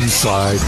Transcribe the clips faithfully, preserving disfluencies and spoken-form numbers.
Inside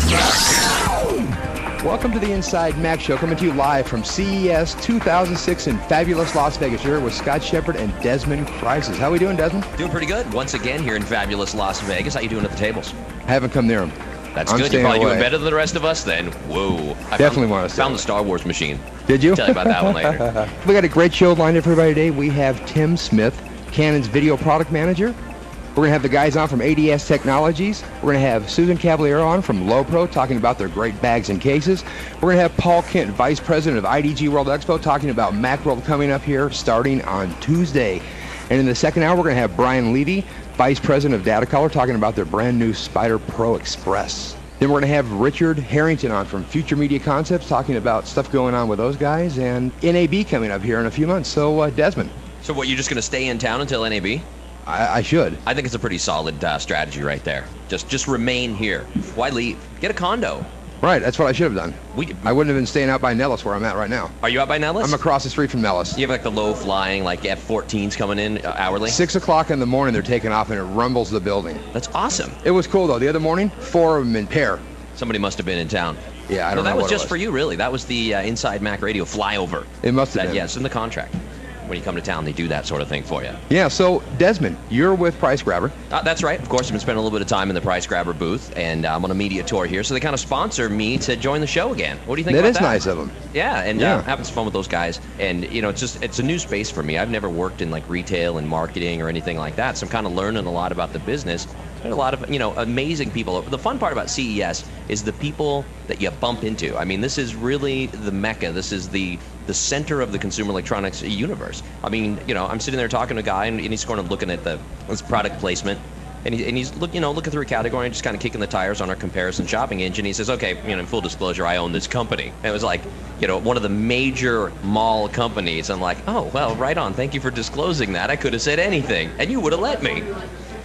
Mac. Welcome to the Inside Mac Show, coming to you live from C E S two thousand six in fabulous Las Vegas. You're here with Scott Shepard and Desmond Crisis. How are we doing, Desmond? Doing pretty good. Once again here in fabulous Las Vegas. How you doing at the tables? I haven't come near them. That's I'm good. You're probably away. doing better than the rest of us then. Whoa. I Definitely found, want to found the Star Wars machine. Did you? I'll tell you about that one later. We got a great show lined up for everybody today. We have Tim Smith, Canon's video product manager. We're going to have the guys on from A D S Technologies. We're going to have Susan Cavaliero on from Lowepro talking about their great bags and cases. We're going to have Paul Kent, Vice President of I D G World Expo, talking about Macworld coming up here starting on Tuesday. And in the second hour, we're going to have Brian Levy, Vice President of Datacolor, talking about their brand new Spider Pro Express. Then we're going to have Richard Harrington on from Future Media Concepts, talking about stuff going on with those guys, and N A B coming up here in a few months. So, uh, Desmond. So what, you're just going to stay in town until N A B? I, I should. I think it's a pretty solid uh, strategy right there. Just just remain here. Why leave? Get a condo. Right, that's what I should have done. We, I wouldn't have been staying out by Nellis where I'm at right now. Are you out by Nellis? I'm across the street from Nellis. You have like the low-flying, like F fourteens coming in uh, hourly? Six o'clock in the morning, they're taking off, and it rumbles the building. That's awesome. It was cool, though. The other morning, four of them in pair. Somebody must have been in town. Yeah, I don't no, know that was what just it was. for you, really. That was the uh, Inside Mac Radio flyover. It must have that, been. Yes, in the contract. When you come to town, they do that sort of thing for you. Yeah, so, Desmond, you're with Price Grabber. Uh, that's right. Of course, I've been spending a little bit of time in the Price Grabber booth, and uh, I'm on a media tour here, so they kind of sponsor me to join the show again. What do you think That about is that? nice of them. Yeah, and Yeah. Uh, having some fun with those guys. And, you know, it's just, it's a new space for me. I've never worked in, like, retail and marketing or anything like that, so I'm kind of learning a lot about the business. There's a lot of, you know, amazing people. The fun part about C E S is the people that you bump into. I mean, this is really the mecca. This is the the center of the consumer electronics universe. I mean, you know, I'm sitting there talking to a guy, and, and he's kind of looking at the his product placement, and, he, and he's look, you know, looking through a category and just kind of kicking the tires on our comparison shopping engine. He says, okay, you know, in full disclosure, I own this company. And it was like, you know, one of the major mall companies. I'm like, oh, well, right on. Thank you for disclosing that. I could have said anything, and you would have let me.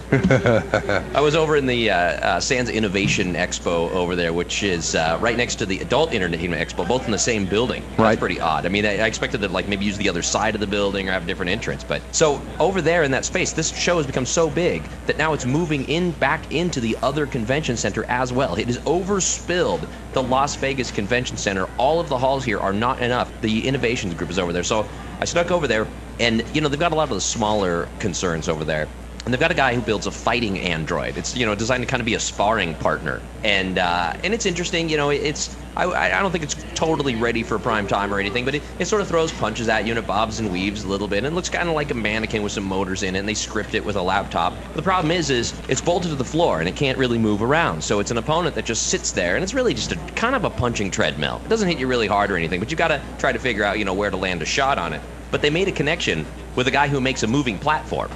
I was over in the uh, uh, Sands Innovation Expo over there, which is uh, right next to the Adult Entertainment Expo, both in the same building. That's Right. pretty odd. I mean, I, I expected to like maybe use the other side of the building or have a different entrance. But so over there in that space, this show has become so big that now it's moving in back into the other convention center as well. It has overspilled the Las Vegas Convention Center. All of the halls here are not enough. The innovations group is over there. So I snuck over there, and you know they've got a lot of the smaller concerns over there. And they've got a guy who builds a fighting android. It's, you know, designed to kind of be a sparring partner. And uh, and it's interesting, you know, it's, I, I don't think it's totally ready for prime time or anything, but it, it sort of throws punches at you and it bobs and weaves a little bit. And it looks kind of like a mannequin with some motors in it, and they script it with a laptop. The problem is, is it's bolted to the floor and it can't really move around. So it's an opponent that just sits there, and it's really just a kind of a punching treadmill. It doesn't hit you really hard or anything, but you got to try to figure out, you know, where to land a shot on it. But they made a connection with a guy who makes a moving platform.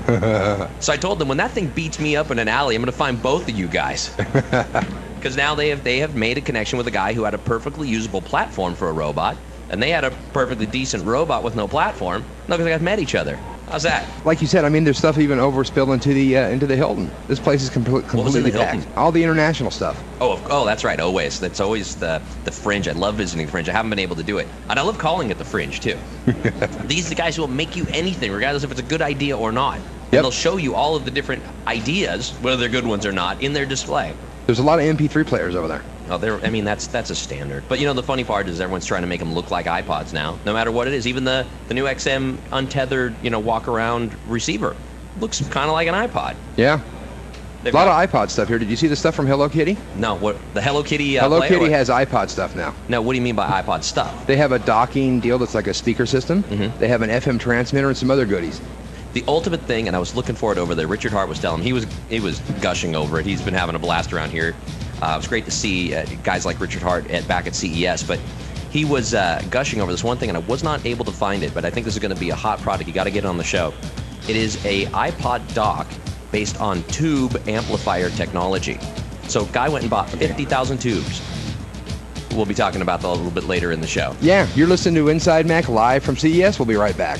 So I told them, when that thing beats me up in an alley, I'm going to find both of you guys. Because now they have they have made a connection with a guy who had a perfectly usable platform for a robot, and they had a perfectly decent robot with no platform. Look, they guys met each other. How's that? Like you said, I mean, there's stuff even overspilled into the uh, into the Hilton. This place is complete, What was in completely the Hilton? packed. All the international stuff. Oh, of- oh, that's right. Always. That's always the the Fringe. I love visiting the Fringe. I haven't been able to do it, and I love calling it the Fringe too. These are the guys who will make you anything, regardless if it's a good idea or not. And Yep. they'll show you all of the different ideas, whether they're good ones or not, in their display. There's a lot of M P three players over there. Oh, they're, I mean, that's that's a standard. But, you know, the funny part is everyone's trying to make them look like iPods now, no matter what it is. Even the, the new X M untethered, you know, walk-around receiver looks kind of like an iPod. Yeah. They've A lot got- of iPod stuff here. Did you see the stuff from Hello Kitty? No, what, the Hello Kitty uh, Hello player? Kitty What- has iPod stuff now. No, what do you mean by iPod stuff? They have a docking deal that's like a speaker system. Mhm. They have an F M transmitter and some other goodies. The ultimate thing, and I was looking for it over there, Richard Hart was telling me, he was, he was gushing over it. He's been having a blast around here. Uh, it was great to see uh, guys like Richard Hart at, back at C E S, but he was uh, gushing over this one thing, and I was not able to find it, but I think this is going to be a hot product. You got to get it on the show. It is a iPod dock based on tube amplifier technology. So guy went and bought fifty thousand tubes. We'll be talking about that a little bit later in the show. Yeah, you're listening to Inside Mac live from C E S. We'll be right back.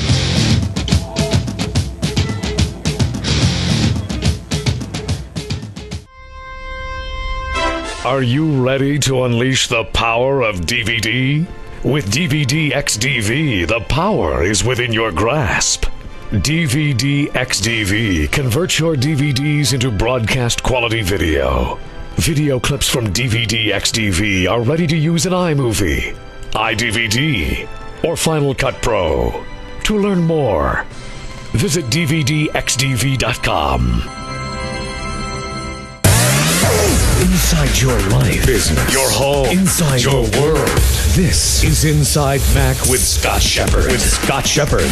Are you ready to unleash the power of D V D? With D V D X D V, the power is within your grasp. D V D X D V converts your D V Ds into broadcast quality video. Video clips from D V D X D V are ready to use in iMovie, iDVD, or Final Cut Pro. To learn more, visit D V D X D V dot com. Inside your life, business, your home, inside your world. This is Inside Mac with Scott Shepard. With Scott Shepard.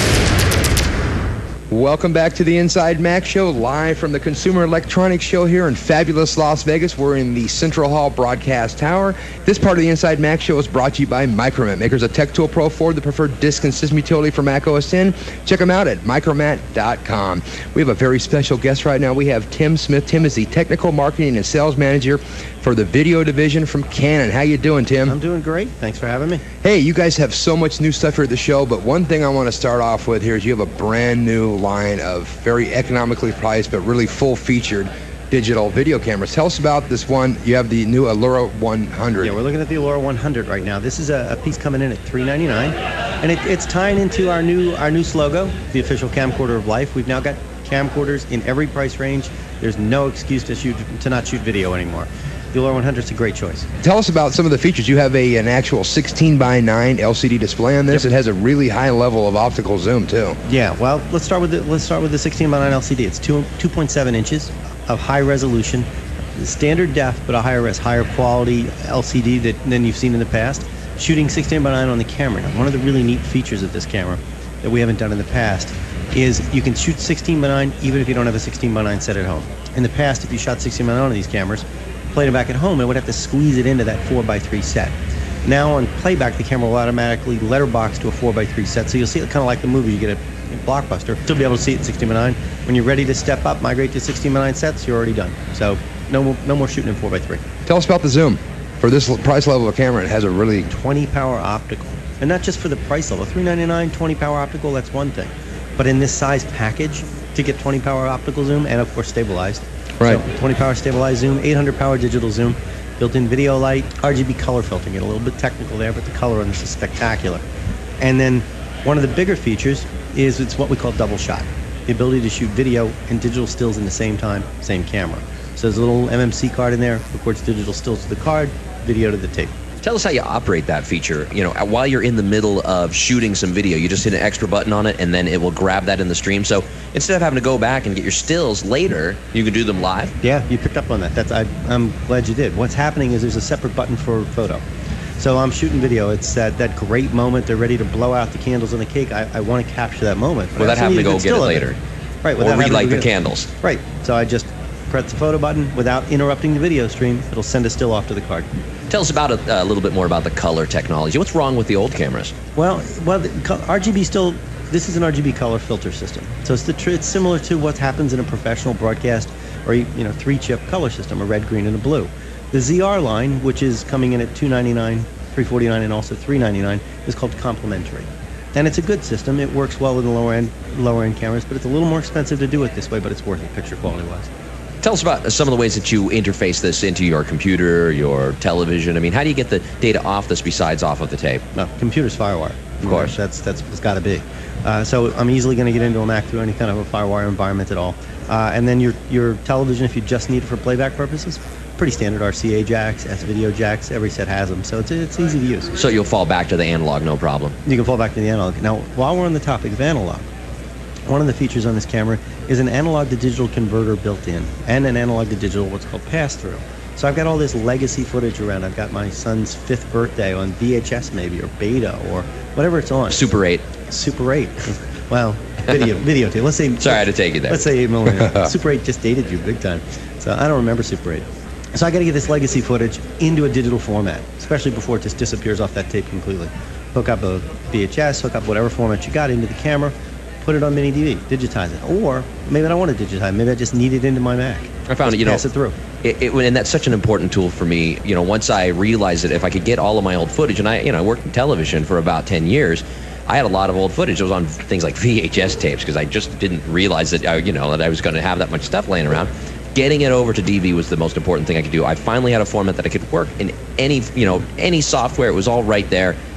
Welcome back to the Inside Mac Show, live from the Consumer Electronics Show here in fabulous Las Vegas. We're in the Central Hall Broadcast Tower. This part of the Inside Mac Show is brought to you by Micromat, makers of Tech Tool Pro four, the preferred disk and system utility for Mac O S ten. Check them out at micromat dot com. We have a very special guest right now. We have Tim Smith. Tim is the Technical Marketing and Sales Manager for the Video Division from Canon. How you doing, Tim? I'm doing great. Thanks for having me. Hey, you guys have so much new stuff here at the show, but one thing I want to start off with here is you have a brand new line of very economically priced but really full-featured digital video cameras. Tell us about this one. You have the new Allura one hundred. Yeah, we're looking at the Allura one hundred right now. This is a, a piece coming in at three ninety-nine, and it, it's tying into our new our new slogan, the official camcorder of life. We've now got camcorders in every price range. There's no excuse to shoot to not shoot video anymore. The Allura one hundred is a great choice. Tell us about some of the features. You have a an actual sixteen by nine L C D display on this. Yep. It has a really high level of optical zoom too. Yeah, well, let's start with the let's start with the sixteen by nine L C D. It's two two point seven inches of high resolution, standard depth, but a higher res, higher quality L C D that, than you've seen in the past. Shooting sixteen by nine on the camera. Now, one of the really neat features of this camera that we haven't done in the past is you can shoot sixteen by nine even if you don't have a sixteen by nine set at home. In the past, if you shot sixteen by nine on these cameras, played it back at home, it would have to squeeze it into that four by three set. Now on playback, the camera will automatically letterbox to a four by three set, so you'll see it kind of like the movie you get at Blockbuster. Still be able to see it in sixteen by nine. When you're ready to step up, migrate to sixteen by nine sets, you're already done. So no more, no more shooting in four by three. Tell us about the zoom. For this price level of camera, it has a really... twenty power optical. And not just for the price level. three ninety-nine, twenty power optical, that's one thing. But in this size package, to get twenty power optical zoom, and of course stabilized. Right. So twenty power stabilized zoom, eight hundred power digital zoom, built-in video light, R G B color filtering. Get a little bit technical there, but the color on this is spectacular. And then one of the bigger features is it's what we call double shot. The ability to shoot video and digital stills in the same time, same camera. So there's a little M M C card in there, records digital stills to the card, video to the tape. Tell us how you operate that feature. You know, while you're in the middle of shooting some video, you just hit an extra button on it, and then it will grab that in the stream. So instead of having to go back and get your stills later, you can do them live. Yeah, you picked up on that. That's I, I'm glad you did. What's happening is there's a separate button for photo. So I'm shooting video. It's that, that great moment. They're ready to blow out the candles on the cake. I, I want to capture that moment. Without having to go get it later. It. Right. Or relight the candles. Right. So I just press the photo button without interrupting the video stream. It'll send a still off to the card. Tell us about a, a little bit more about the color technology. What's wrong with the old cameras? Well, well, the, R G B still. This is an R G B color filter system. So it's the tr it's similar to what happens in a professional broadcast or you know three chip color system, a red, green, and a blue. The Z R line, which is coming in at two ninety-nine, three forty-nine, and also three ninety-nine, is called complementary. And it's a good system. It works well in the lower end lower end cameras, but it's a little more expensive to do it this way, but it's worth it picture quality wise. Tell us about some of the ways that you interface this into your computer, your television. I mean, how do you get the data off this besides off of the tape? No, computer's FireWire. Of course. That's, that's it's got to be. Uh, so I'm easily going to get into a Mac through any kind of a FireWire environment at all. Uh, and then your, your television, if you just need it for playback purposes, pretty standard R C A jacks, S-video jacks, every set has them. So it's, it's easy to use. So you'll fall back to the analog, no problem? You can fall back to the analog. Now, while we're on the topic of analog, one of the features on this camera is an analog to digital converter built in, and an analog to digital, what's called pass-through. So I've got all this legacy footage around. I've got my son's fifth birthday on V H S maybe, or Beta, or whatever it's on. Super eight. Super eight. Well, video, videotape. Let's say. Sorry, I had to take you there. Let's say eight millimeter. Super eight just dated you big time. So I don't remember Super eight. So I got to get this legacy footage into a digital format, especially before it just disappears off that tape completely. Hook up a V H S, hook up whatever format you got into the camera, put it on mini D V, digitize it. Or maybe I don't want to digitize. Maybe I just need it into my Mac. I found it, you know, pass it through. It, it, and that's such an important tool for me. You know, once I realized that if I could get all of my old footage, and I, you know, I worked in television for about ten years, I had a lot of old footage. It was on things like V H S tapes because I just didn't realize that, uh, you know, that I was going to have that much stuff laying around. Getting it over to D V was the most important thing I could do. I finally had a format that I could work in any, you know, any software. It was all right there.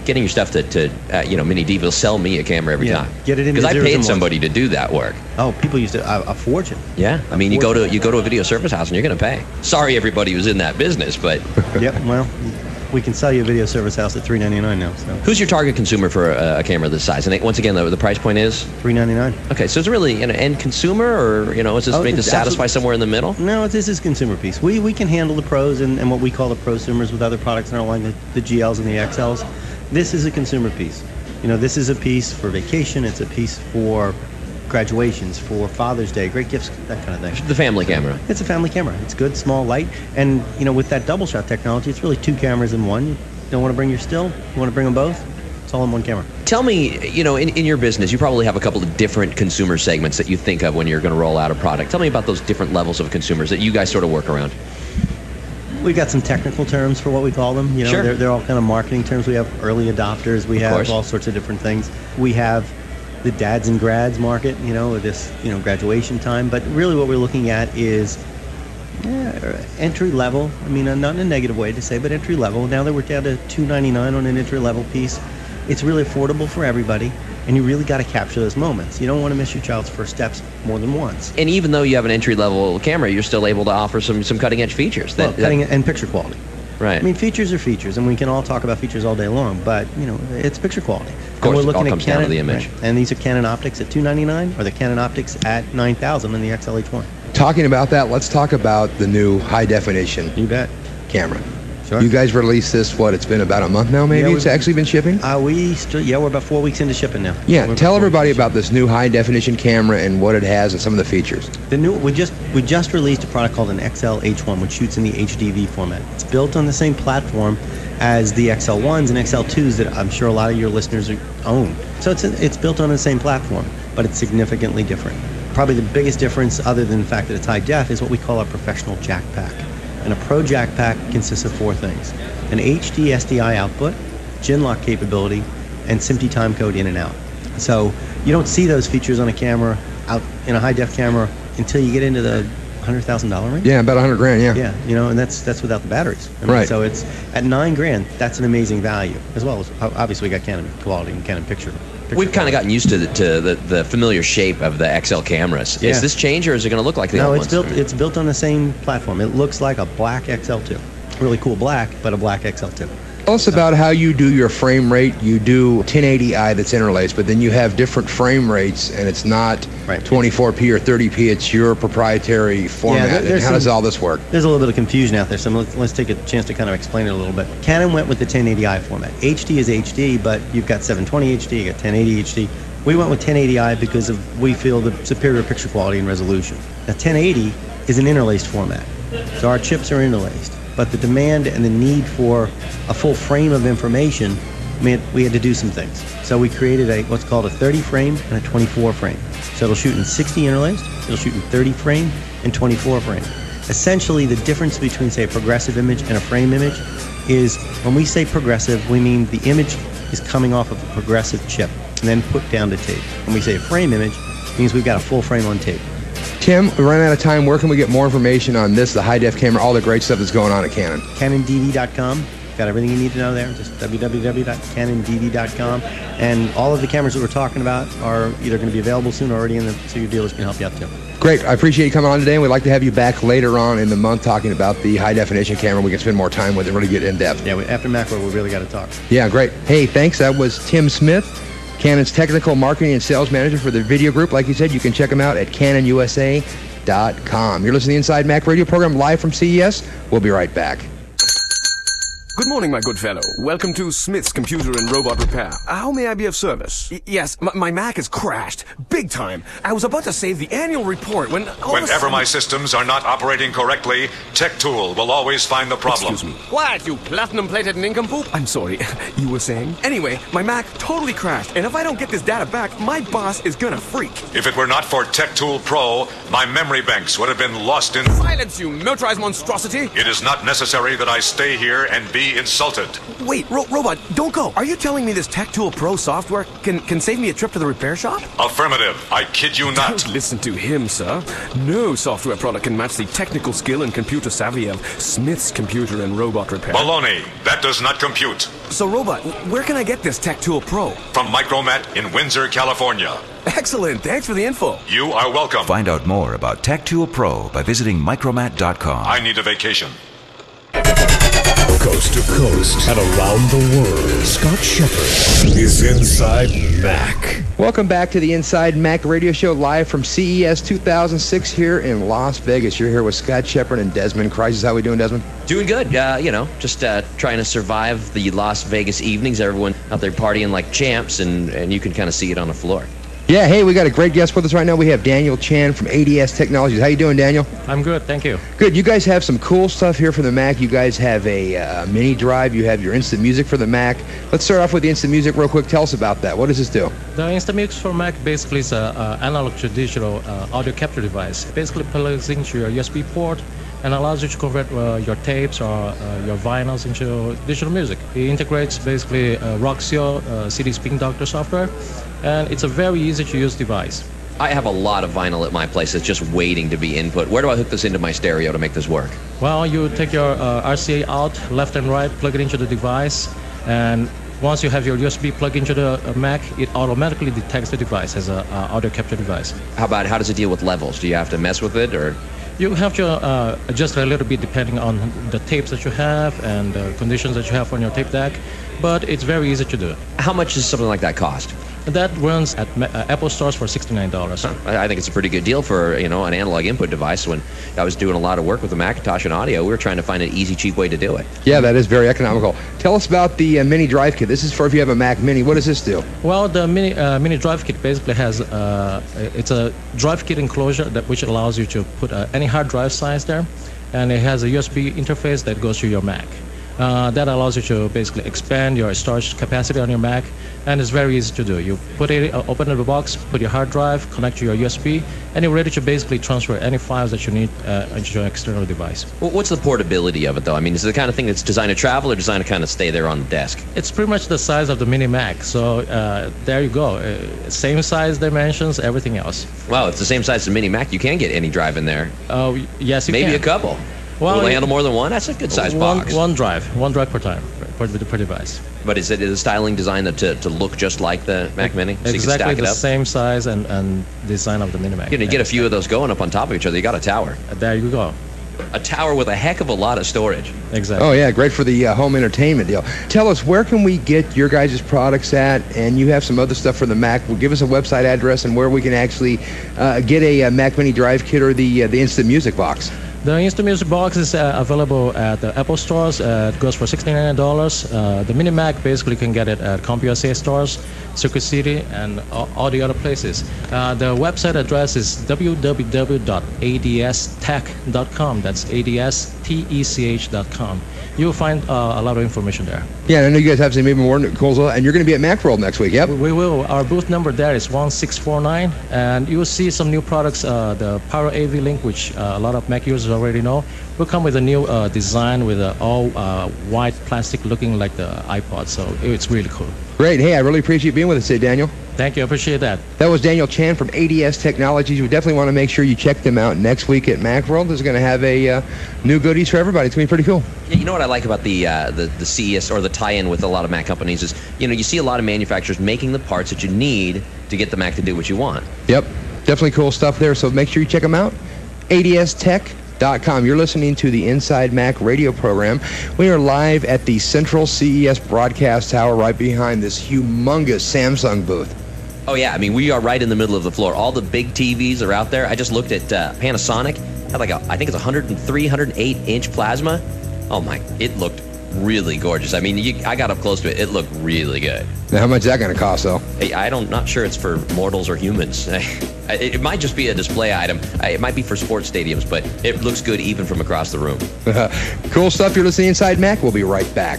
getting your stuff to, to uh, you know, Mini D will sell me a camera every Yeah, time. get it into because I zeros paid and ones. somebody to do that work. Oh, people used to a, a fortune. Yeah, I mean, you go to you go to a video service house and you're going to pay. Sorry, everybody who's in that business, but Yep. Well, we can sell you a video service house at three ninety-nine now. So who's your target consumer for a, a camera this size? And it, once again, the, the price point is three ninety-nine. okay. So it's really an end consumer, or you know, is this Oh, made to it's satisfy absolute- somewhere in the middle? No, this is consumer piece. We we can handle the pros and, and what we call the prosumers with other products in our line, the, the G Ls and the X Ls. This is a consumer piece. You know, this is a piece for vacation. It's a piece for graduations, for Father's Day, great gifts, that kind of thing. The family camera. It's a family camera. It's good, small, light, and you know, with that double shot technology, it's really two cameras in one. You don't want to bring your still. You want to bring them both. It's all in one camera. Tell me, you know, in, in your business, you probably have a couple of different consumer segments that you think of when you're going to roll out a product. Tell me about those different levels of consumers that you guys sort of work around. We've got some technical terms for what we call them. You know, Sure. they're, they're all kind of marketing terms. We have early adopters. We Of have course. all sorts of different things. We have the dads and grads market, you know, this, you know, graduation time. But really what we're looking at is yeah, entry level. I mean, not in a negative way to say, but entry level. Now that we're down to two ninety-nine on an entry level piece, it's really affordable for everybody. And you really got to capture those moments. You don't want to miss your child's first steps more than once. And even though you have an entry-level camera, you're still able to offer some, some cutting-edge features. That, Well, cutting and picture quality. that, right. I mean, features are features, and we can all talk about features all day long, but, you know, it's picture quality. Of course, it all comes down to the image. Right, and these are Canon optics at two ninety-nine, or the Canon optics at nine thousand in the X L H one. Talking about that, let's talk about the new high definition You bet. camera. Sure. You guys released this, what, it's been about a month now, maybe? Yeah, it's we've- actually been shipping? Uh, we still, yeah, we're about four weeks into shipping now. Yeah, We're about tell four everybody weeks about this new high definition camera and what it has and some of the features. The new we just we just released a product called an X L H one, which shoots in the H D V format. It's built on the same platform as the X L ones and X L twos that I'm sure a lot of your listeners own. So it's it's built on the same platform, but it's significantly different. Probably the biggest difference, other than the fact that it's high def, is what we call our professional jack pack. And a pro jack pack consists of four things: an H D S D I output, Genlock capability, and SMPTE timecode in and out. So you don't see those features on a camera out in a high def camera until you get into the one hundred thousand dollars range. Yeah, about a hundred grand, yeah. Yeah, you know, and that's that's without the batteries. I mean, Right. So it's at nine grand. That's an amazing value, as well as obviously we got Canon quality and Canon picture. picture We've kind of quality. gotten used to the, to the, the familiar shape of the X L cameras. Yeah. Is this change, or is it going to look like the No, old it's ones? built. It's built on the same platform. It looks like a black X L two. Really cool black, but a black X L two. Tell us about how you do your frame rate. You do ten eighty i that's interlaced, but then you have different frame rates, and it's not Right. twenty-four p or thirty p. It's your proprietary format. there- And there's how does some- all this work? There's a little bit of confusion out there, so let's, let's take a chance to kind of explain it a little bit. Canon went with the ten eighty i format. H D is H D, but you've got seven twenty H D, you got ten eighty H D. We went with ten eighty i because of we feel the superior picture quality and resolution. Now ten eighty is an interlaced format, so our chips are interlaced, but the demand and the need for a full frame of information meant we had to do some things. So we created a what's called a thirty frame and a twenty-four frame. So it'll shoot in sixty interlaced, it'll shoot in thirty frame and twenty-four frame. Essentially, the difference between, say, a progressive image and a frame image is when we say progressive, we mean the image is coming off of a progressive chip and then put down to tape. When we say a frame image, it means we've got a full frame on tape. Tim, we ran out of time. Where can we get more information on this, the high def camera, all the great stuff that's going on at Canon? Canon D V dot com. Got everything you need to know there. Just w w w dot canon d v dot com. And all of the cameras that we're talking about are either going to be available soon or already in the, so your dealers can help you out too. Great. I appreciate you coming on today, and we'd like to have you back later on in the month talking about the high definition camera. We can spend more time with it and really get in depth. Yeah, we, after macro, we really got to talk. Yeah, great. Hey, thanks. That was Tim Smith, Canon's technical marketing and sales manager for the video group. Like you said, you can check him out at canon u s a dot com. You're listening to the Inside Mac radio program live from C E S. We'll be right back. Good morning, my good fellow. Welcome to Smith's Computer and Robot Repair. How may I be of service? Y- yes, m- my Mac has crashed. Big time. I was about to save the annual report when... all of a Whenever sudden- my systems are not operating correctly, TechTool will always find the problem. Excuse me. What, you platinum-plated nincompoop? I'm sorry. You were saying? Anyway, my Mac totally crashed, and if I don't get this data back, my boss is gonna freak. If it were not for TechTool Pro, my memory banks would have been lost in... Silence, you militarized monstrosity! It is not necessary that I stay here and be be insulted. Wait, Ro- Robot, don't go. Are you telling me this Tech Tool Pro software can, can save me a trip to the repair shop? Affirmative. I kid you not. Don't listen to him, sir. No software product can match the technical skill and computer savvy of Smith's Computer and Robot Repair. Baloney. That does not compute. So, Robot, where can I get this Tech Tool Pro? From Micromat in Windsor, California. Excellent. Thanks for the info. You are welcome. Find out more about Tech Tool Pro by visiting micromat dot com. I need a vacation. Coast to coast and around the world, Scott Shepard is Inside Mac. Welcome back to the Inside Mac Radio Show, live from C E S two thousand six here in Las Vegas. You're here with Scott Shepard and Desmond Crisis. How we doing, Desmond? Doing good. Uh, you know, just uh, trying to survive the Las Vegas evenings. Everyone out there partying like champs, and, and you can kind of see it on the floor. Yeah, hey, we got a great guest with us right now. We have Daniel Chan from A D S Technologies. How you doing, Daniel? I'm good, thank you. Good. You guys have some cool stuff here for the Mac. You guys have a uh, mini drive. You have your instant music for the Mac. Let's start off with the instant music real quick. Tell us about that. What does this do? The Instant Mix for Mac basically is an analog to digital uh, audio capture device. It basically plugs into your U S B port and allows you to convert uh, your tapes or uh, your vinyls into digital music. It integrates basically uh, Roxio uh, C D Spin Doctor software, and it's a very easy to use device. I have a lot of vinyl at my place that's just waiting to be input. Where do I hook this into my stereo to make this work? Well, you take your uh, R C A out, left and right, plug it into the device, and once you have your U S B plug into the uh, Mac, it automatically detects the device as an uh, audio capture device. How about, how does it deal with levels? Do you have to mess with it, or? You have to uh, adjust a little bit depending on the tapes that you have and the conditions that you have on your tape deck, but it's very easy to do. How much does something like that cost? That runs at uh, Apple stores for sixty-nine dollars. Huh. I think it's a pretty good deal for, you know, an analog input device. When I was doing a lot of work with the Macintosh and audio, we were trying to find an easy, cheap way to do it. Yeah, that is very economical. Tell us about the uh, mini drive kit. This is for if you have a Mac Mini. What does this do? Well, the mini uh, mini drive kit basically has uh, it's a drive kit enclosure that which allows you to put uh, any hard drive size there, and it has a U S B interface that goes to your Mac. Uh, that allows you to basically expand your storage capacity on your Mac, and it's very easy to do. You put it, uh, open the box, put your hard drive, connect to your U S B, and you're ready to basically transfer any files that you need uh, into your external device. Well, what's the portability of it, though? I mean, is it the kind of thing that's designed to travel or designed to kind of stay there on the desk? It's pretty much the size of the Mini Mac, so uh, there you go. Uh, same size dimensions, everything else. Wow, it's the same size as the Mini Mac. You can get any drive in there. Oh, uh, yes, you Maybe can. a couple. Well, Will they handle more than one? That's a good size one, box. One drive, one drive per time, per, per device. But is it is the styling designed to, to look just like the Mac Mini? So exactly you can stack it the up? same size and, and design of the Mini Mac. You know, get a few of those going up on top of each other. You got a tower. There you go. A tower with a heck of a lot of storage. Exactly. Oh, yeah, great for the uh, home entertainment deal. Tell us, where can we get your guys' products at? And you have some other stuff for the Mac. Well, give us a website address and where we can actually uh, get a, a Mac Mini drive kit or the, uh, the Instant Music box. The Instant Music box is uh, available at the Apple stores. Uh, it goes for sixty-nine dollars. Uh, the Mini Mac basically can get it at CompUSA stores, Circuit City, and all, all the other places. Uh, the website address is w w w dot a d s tech dot com. That's A D S T E C H dot com. You'll find uh, a lot of information there. Yeah, and I know you guys have some even more cool, and you're going to be at Macworld next week, yep? We will. Our booth number there is one six four nine, and you will see some new products. Uh, the Power A V Link, which uh, a lot of Mac users already know, will come with a new uh, design with uh, all uh, white plastic looking like the iPod, so it's really cool. Great. Hey, I really appreciate you being with us today, Daniel. Thank you. I appreciate that. That was Daniel Chan from A D S Technologies. We definitely want to make sure you check them out next week at Macworld. There's going to have a uh, new goodies for everybody. It's going to be pretty cool. Yeah, you know what I like about the, uh, the the C E S or the tie-in with a lot of Mac companies is, you know, you see a lot of manufacturers making the parts that you need to get the Mac to do what you want. Yep, definitely cool stuff there. So make sure you check them out. A D S Tech dot com. You're listening to the Inside Mac radio program. We are live at the Central C E S broadcast tower right behind this humongous Samsung booth. Oh yeah, I mean, we are right in the middle of the floor. All the big T Vs are out there. I just looked at uh, Panasonic. Had like a, I think it's one oh three, one oh eight inch plasma. Oh my, it looked really gorgeous. I mean, you, I got up close to it. It looked really good. Now, how much is that going to cost, though? Hey, I don't, not sure it's for mortals or humans. It, it might just be a display item. It might be for sports stadiums, but it looks good even from across the room. Cool stuff. You're listening to Inside Mac. We'll be right back.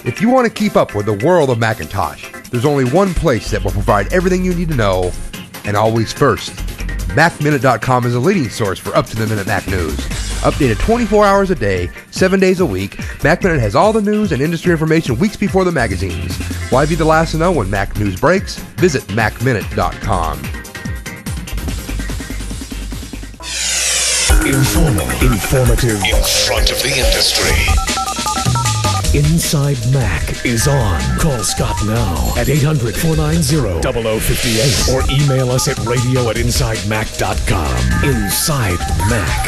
If you want to keep up with the world of Macintosh, there's only one place that will provide everything you need to know, and always first. Mac Minute dot com is a leading source for up-to-the-minute Mac news. Updated twenty-four hours a day, seven days a week, Mac Minute has all the news and industry information weeks before the magazines. Why be the last to know when Mac news breaks? Visit Mac Minute dot com. Informal, informative, In front of the industry. Inside Mac is on. Call Scott now at eight hundred, four nine zero, zero zero five eight or email us at radio at inside mac dot com. Inside Mac.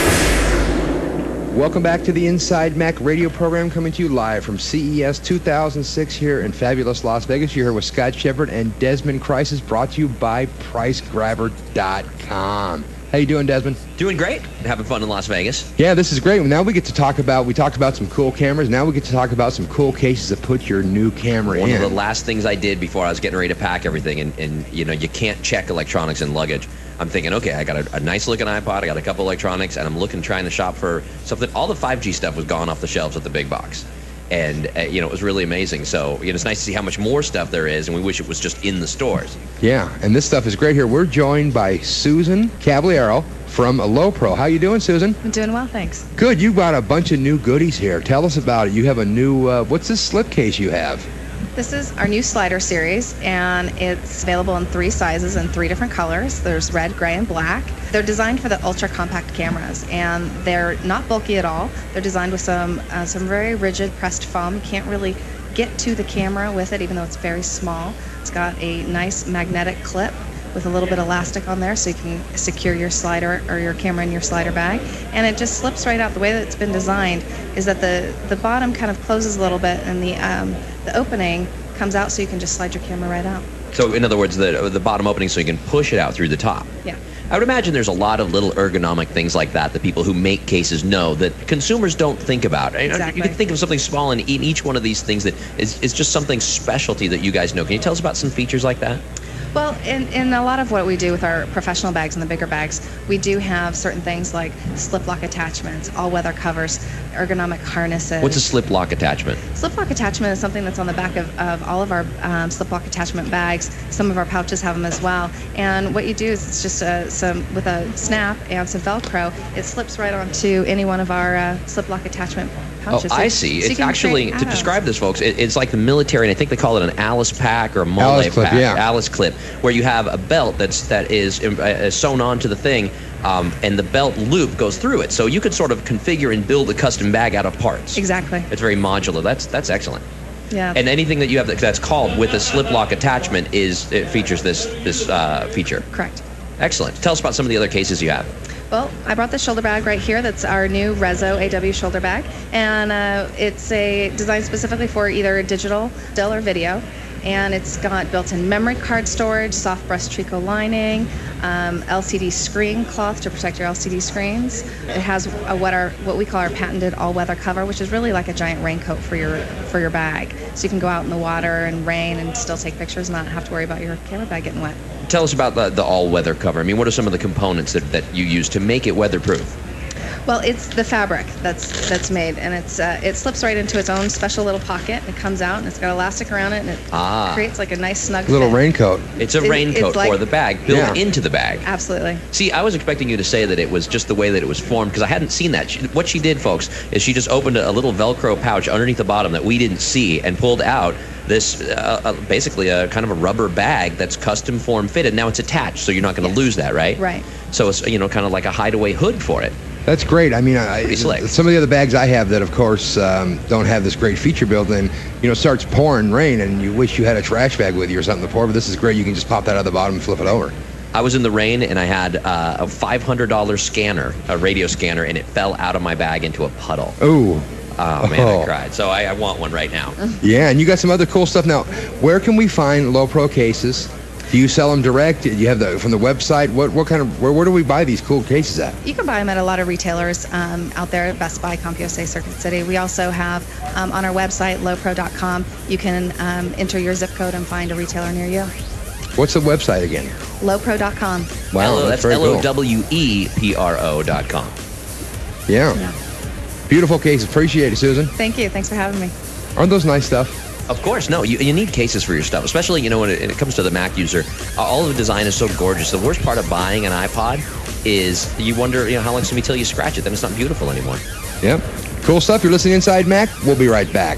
Welcome back to the Inside Mac radio program, coming to you live from C E S two thousand six here in fabulous Las Vegas. You're here with Scott Shepard and Desmond Crisis, brought to you by price grabber dot com. How you doing, Desmond? Doing great. Having fun in Las Vegas. Yeah, this is great. Now we get to talk about, we talked about some cool cameras. Now we get to talk about some cool cases to put your new camera One in. of the last things I did before I was getting ready to pack everything, and, and you know, you can't check electronics in luggage. I'm thinking, okay, I got a, a nice looking iPod, I got a couple electronics, and I'm looking, trying to shop for something. All the five G stuff was gone off the shelves at the big box. And, uh, you know, it was really amazing. So, you know, it's nice to see how much more stuff there is, and we wish it was just in the stores. Yeah, and this stuff is great here. We're joined by Susan Caballero from Lowepro. How you doing, Susan? I'm doing well, thanks. Good. You got a bunch of new goodies here. Tell us about it. You have a new, uh, what's this slipcase you have? This is our new slider series, and it's available in three sizes and three different colors. There's red, gray, and black. They're designed for the ultra compact cameras, and they're not bulky at all. They're designed with some uh, some very rigid pressed foam. You can't really get to the camera with it, even though it's very small. It's got a nice magnetic clip with a little bit of elastic on there, so you can secure your slider or your camera in your slider bag, and it just slips right out. The way that it's been designed is that the the bottom kind of closes a little bit, and the um, the opening comes out, so you can just slide your camera right out. So, in other words, the the bottom opening, so you can push it out through the top. Yeah. I would imagine there's a lot of little ergonomic things like that that people who make cases know that consumers don't think about. Exactly. You can think of something small in each one of these things that is, is just something specialty that you guys know. Can you tell us about some features like that? Well, in, in a lot of what we do with our professional bags and the bigger bags, we do have certain things like slip lock attachments, all-weather covers, ergonomic harnesses. What's a slip lock attachment? Slip lock attachment is something that's on the back of, of all of our um, slip lock attachment bags. Some of our pouches have them as well. And what you do is it's just a, some with a snap and some Velcro, it slips right onto any one of our uh, slip lock attachment pouches. Oh, so, I see. So it's actually, to describe this, folks, it, it's like the military, and I think they call it an Alice pack or a mole Alice clip, pack, yeah. Alice clip, where you have a belt that's that is uh, sewn onto the thing, um, and the belt loop goes through it. So you could sort of configure and build a custom bag out of parts. Exactly. It's very modular. That's that's excellent. Yeah. And anything that you have that, that's called with a slip lock attachment is it features this this uh, feature. Correct. Excellent. Tell us about some of the other cases you have. Well, I brought this shoulder bag right here. That's our new Rezo A W shoulder bag, and uh, it's a designed specifically for either digital, still, or video. And it's got built-in memory card storage, soft brushed Trico lining, um, L C D screen cloth to protect your L C D screens. It has a, what our what we call our patented all-weather cover, which is really like a giant raincoat for your for your bag, so you can go out in the water and rain and still take pictures and not have to worry about your camera bag getting wet. Tell us about the, the all-weather cover. I mean, what are some of the components that, that you use to make it weatherproof? Well, it's the fabric that's that's made, and it's uh, it slips right into its own special little pocket. And it comes out, and it's got elastic around it, and it Ah. creates like a nice snug Little fit. raincoat. It's a It- raincoat it's like- for the bag, built Yeah. into the bag. Absolutely. See, I was expecting you to say that it was just the way that it was formed, because I hadn't seen that. She, what she did, folks, is she just opened a, a little Velcro pouch underneath the bottom that we didn't see and pulled out this, uh, uh, basically a kind of a rubber bag that's custom form fitted. Now it's attached, so you're not going to Yes. lose that, right? Right. So it's, you know, kind of like a hideaway hood for it. That's great. I mean, I, Pretty slick. some of the other bags I have that, of course, um, don't have this great feature built in, you know, starts pouring rain and you wish you had a trash bag with you or something to pour, but this is great. You can just pop that out of the bottom and flip it over. I was in the rain and I had uh, a five hundred dollar scanner, a radio scanner, and it fell out of my bag into a puddle. Ooh. Oh, man, Oh. I cried. So I, I want one right now. Yeah, and you got some other cool stuff. Now, where can we find Lowepro cases? Do you sell them direct? Do you have the from the website? What what kind of where, where do we buy these cool cases at? You can buy them at a lot of retailers um, out there, Best Buy, CompUSA, Circuit City. We also have um, on our website, lowepro dot com, you can um, enter your zip code and find a retailer near you. What's the website again? lowepro dot com. Wow, L- that's that's very L cool. O W E P R O dot com. Yeah. Yeah. Beautiful cases. Appreciate it, Susan. Thank you. Thanks for having me. Aren't those nice stuff? Of course, no. You, you need cases for your stuff, especially, you know, when it, when it comes to the Mac user. Uh, all of the design is so gorgeous. The worst part of buying an iPod is you wonder, you know, how long it's going to be till you scratch it. Then it's not beautiful anymore. Yep. Cool stuff. You're listening Inside Mac. We'll be right back.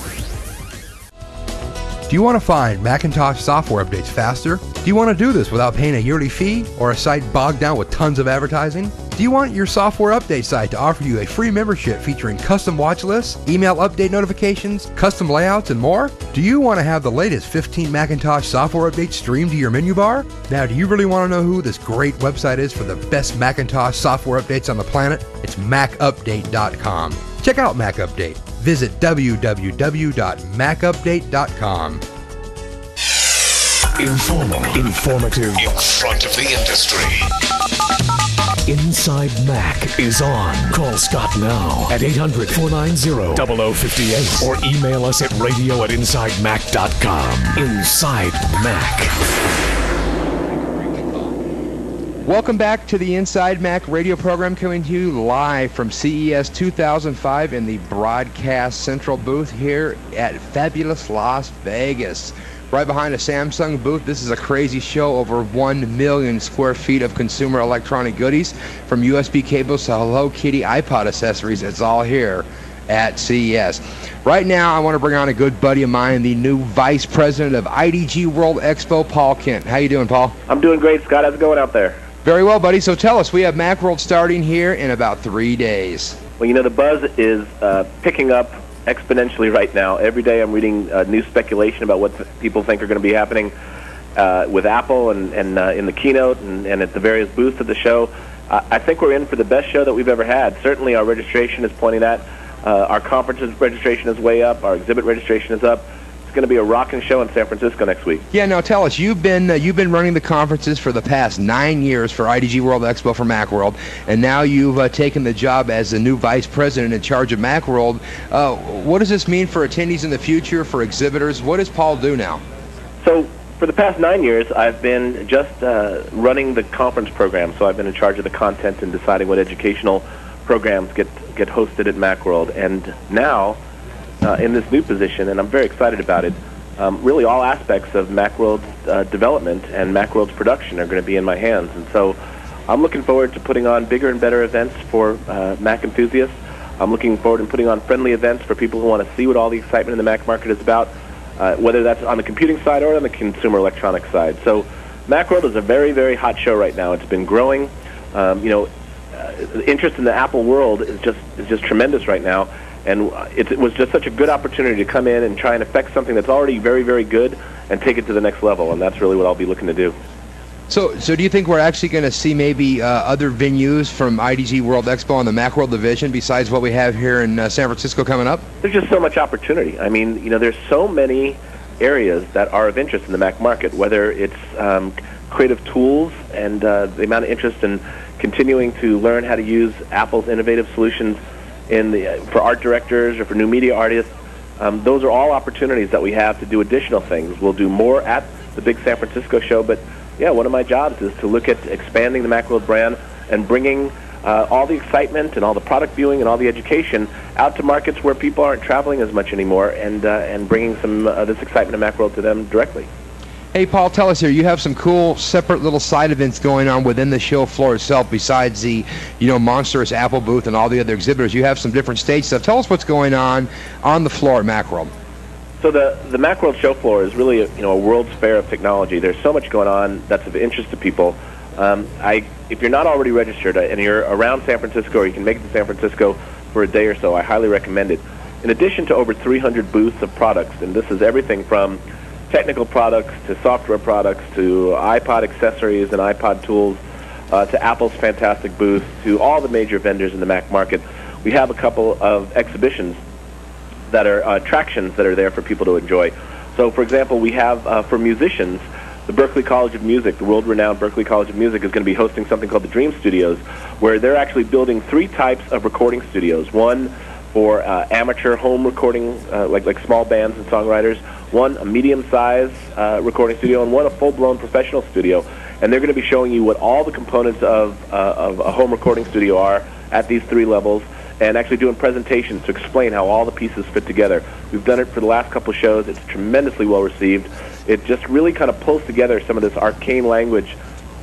Do you want to find Macintosh software updates faster? Do you want to do this without paying a yearly fee or a site bogged down with tons of advertising? Do you want your software update site to offer you a free membership featuring custom watch lists, email update notifications, custom layouts, and more? Do you want to have the latest fifteen Macintosh software updates streamed to your menu bar? Now, do you really want to know who this great website is for the best Macintosh software updates on the planet? It's Mac Update dot com. Check out Mac Update. Visit w w w dot mac update dot com. Informal, informative, In front of the industry. Inside Mac is on. Call Scott now at eight hundred, four nine zero, zero zero five eight or email us at radio at inside mac dot com. Inside Mac. Welcome back to the Inside Mac radio program, coming to you live from C E S two thousand five in the Broadcast Central booth here at fabulous Las Vegas. Right behind a Samsung booth. This is a crazy show. Over one million square feet of consumer electronic goodies, from U S B cables to Hello Kitty iPod accessories. It's all here at C E S. Right now, I want to bring on a good buddy of mine, the new Vice President of I D G World Expo, Paul Kent. How you doing, Paul? I'm doing great, Scott. How's it going out there? Very well, buddy. So tell us, we have Macworld starting here in about three days. Well, you know, the buzz is uh, picking up exponentially right now. Every day I'm reading uh, new speculation about what th- people think are going to be happening uh, with Apple and, and uh, in the keynote and, and at the various booths of the show. Uh, I think we're in for the best show that we've ever had. Certainly our registration is pointing that. Uh, our conference registration is way up. Our exhibit registration is up. It's going to be a rocking show in San Francisco next week. Yeah, now tell us, you've been uh, you've been running the conferences for the past nine years for I D G World Expo for Macworld, and now you've uh, taken the job as the new vice president in charge of Macworld. Uh, what does this mean for attendees in the future, for exhibitors? What does Paul do now? So for the past nine years, I've been just uh, running the conference program. So I've been in charge of the content and deciding what educational programs get get hosted at Macworld. And now, Uh, in this new position, and I'm very excited about it, um, really all aspects of Macworld's uh, development and Macworld's production are going to be in my hands. And so I'm looking forward to putting on bigger and better events for uh, Mac enthusiasts. I'm looking forward to putting on friendly events for people who want to see what all the excitement in the Mac market is about, uh, whether that's on the computing side or on the consumer electronics side. So Macworld is a very, very hot show right now. It's been growing. Um, you know, uh, the interest in the Apple world is just is just tremendous right now. And it, it was just such a good opportunity to come in and try and affect something that's already very, very good and take it to the next level. And that's really what I'll be looking to do. So, so do you think we're actually going to see maybe uh, other venues from I D G World Expo on the Macworld division besides what we have here in uh, San Francisco coming up? There's just so much opportunity. I mean, you know, there's so many areas that are of interest in the Mac market, whether it's um, creative tools and uh, the amount of interest in continuing to learn how to use Apple's innovative solutions in the uh, for art directors or for new media artists. Um, those are all opportunities that we have to do additional things. We'll do more at the big San Francisco show, but yeah, one of my jobs is to look at expanding the Macworld brand and bringing uh, all the excitement and all the product viewing and all the education out to markets where people aren't traveling as much anymore, and uh, and bringing some uh, this excitement of Macworld to them directly. Hey, Paul, tell us here, you have some cool separate little side events going on within the show floor itself besides the, you know, monstrous Apple booth and all the other exhibitors. You have some different stage stuff. Tell us what's going on on the floor at Macworld. So the, the Macworld show floor is really a, you know, a world's fair of technology. There's so much going on that's of interest to people. Um, I, if you're not already registered and you're around San Francisco or you can make it to San Francisco for a day or so, I highly recommend it. In addition to over three hundred booths of products, and this is everything from technical products to software products to iPod accessories and iPod tools uh, to Apple's fantastic booth to all the major vendors in the Mac market. We have a couple of exhibitions that are uh, attractions that are there for people to enjoy. So, for example, we have uh, for musicians, the Berklee College of Music, the world-renowned Berklee College of Music is going to be hosting something called the Dream Studios, where they're actually building three types of recording studios. One for uh, amateur home recording, uh, like like small bands and songwriters, one a medium-sized uh, recording studio, and one a full-blown professional studio. And they're going to be showing you what all the components of, uh, of a home recording studio are at these three levels. and actually doing presentations to explain how all the pieces fit together. We've done it for the last couple of shows. It's tremendously well received. It just really kind of pulls together some of this arcane language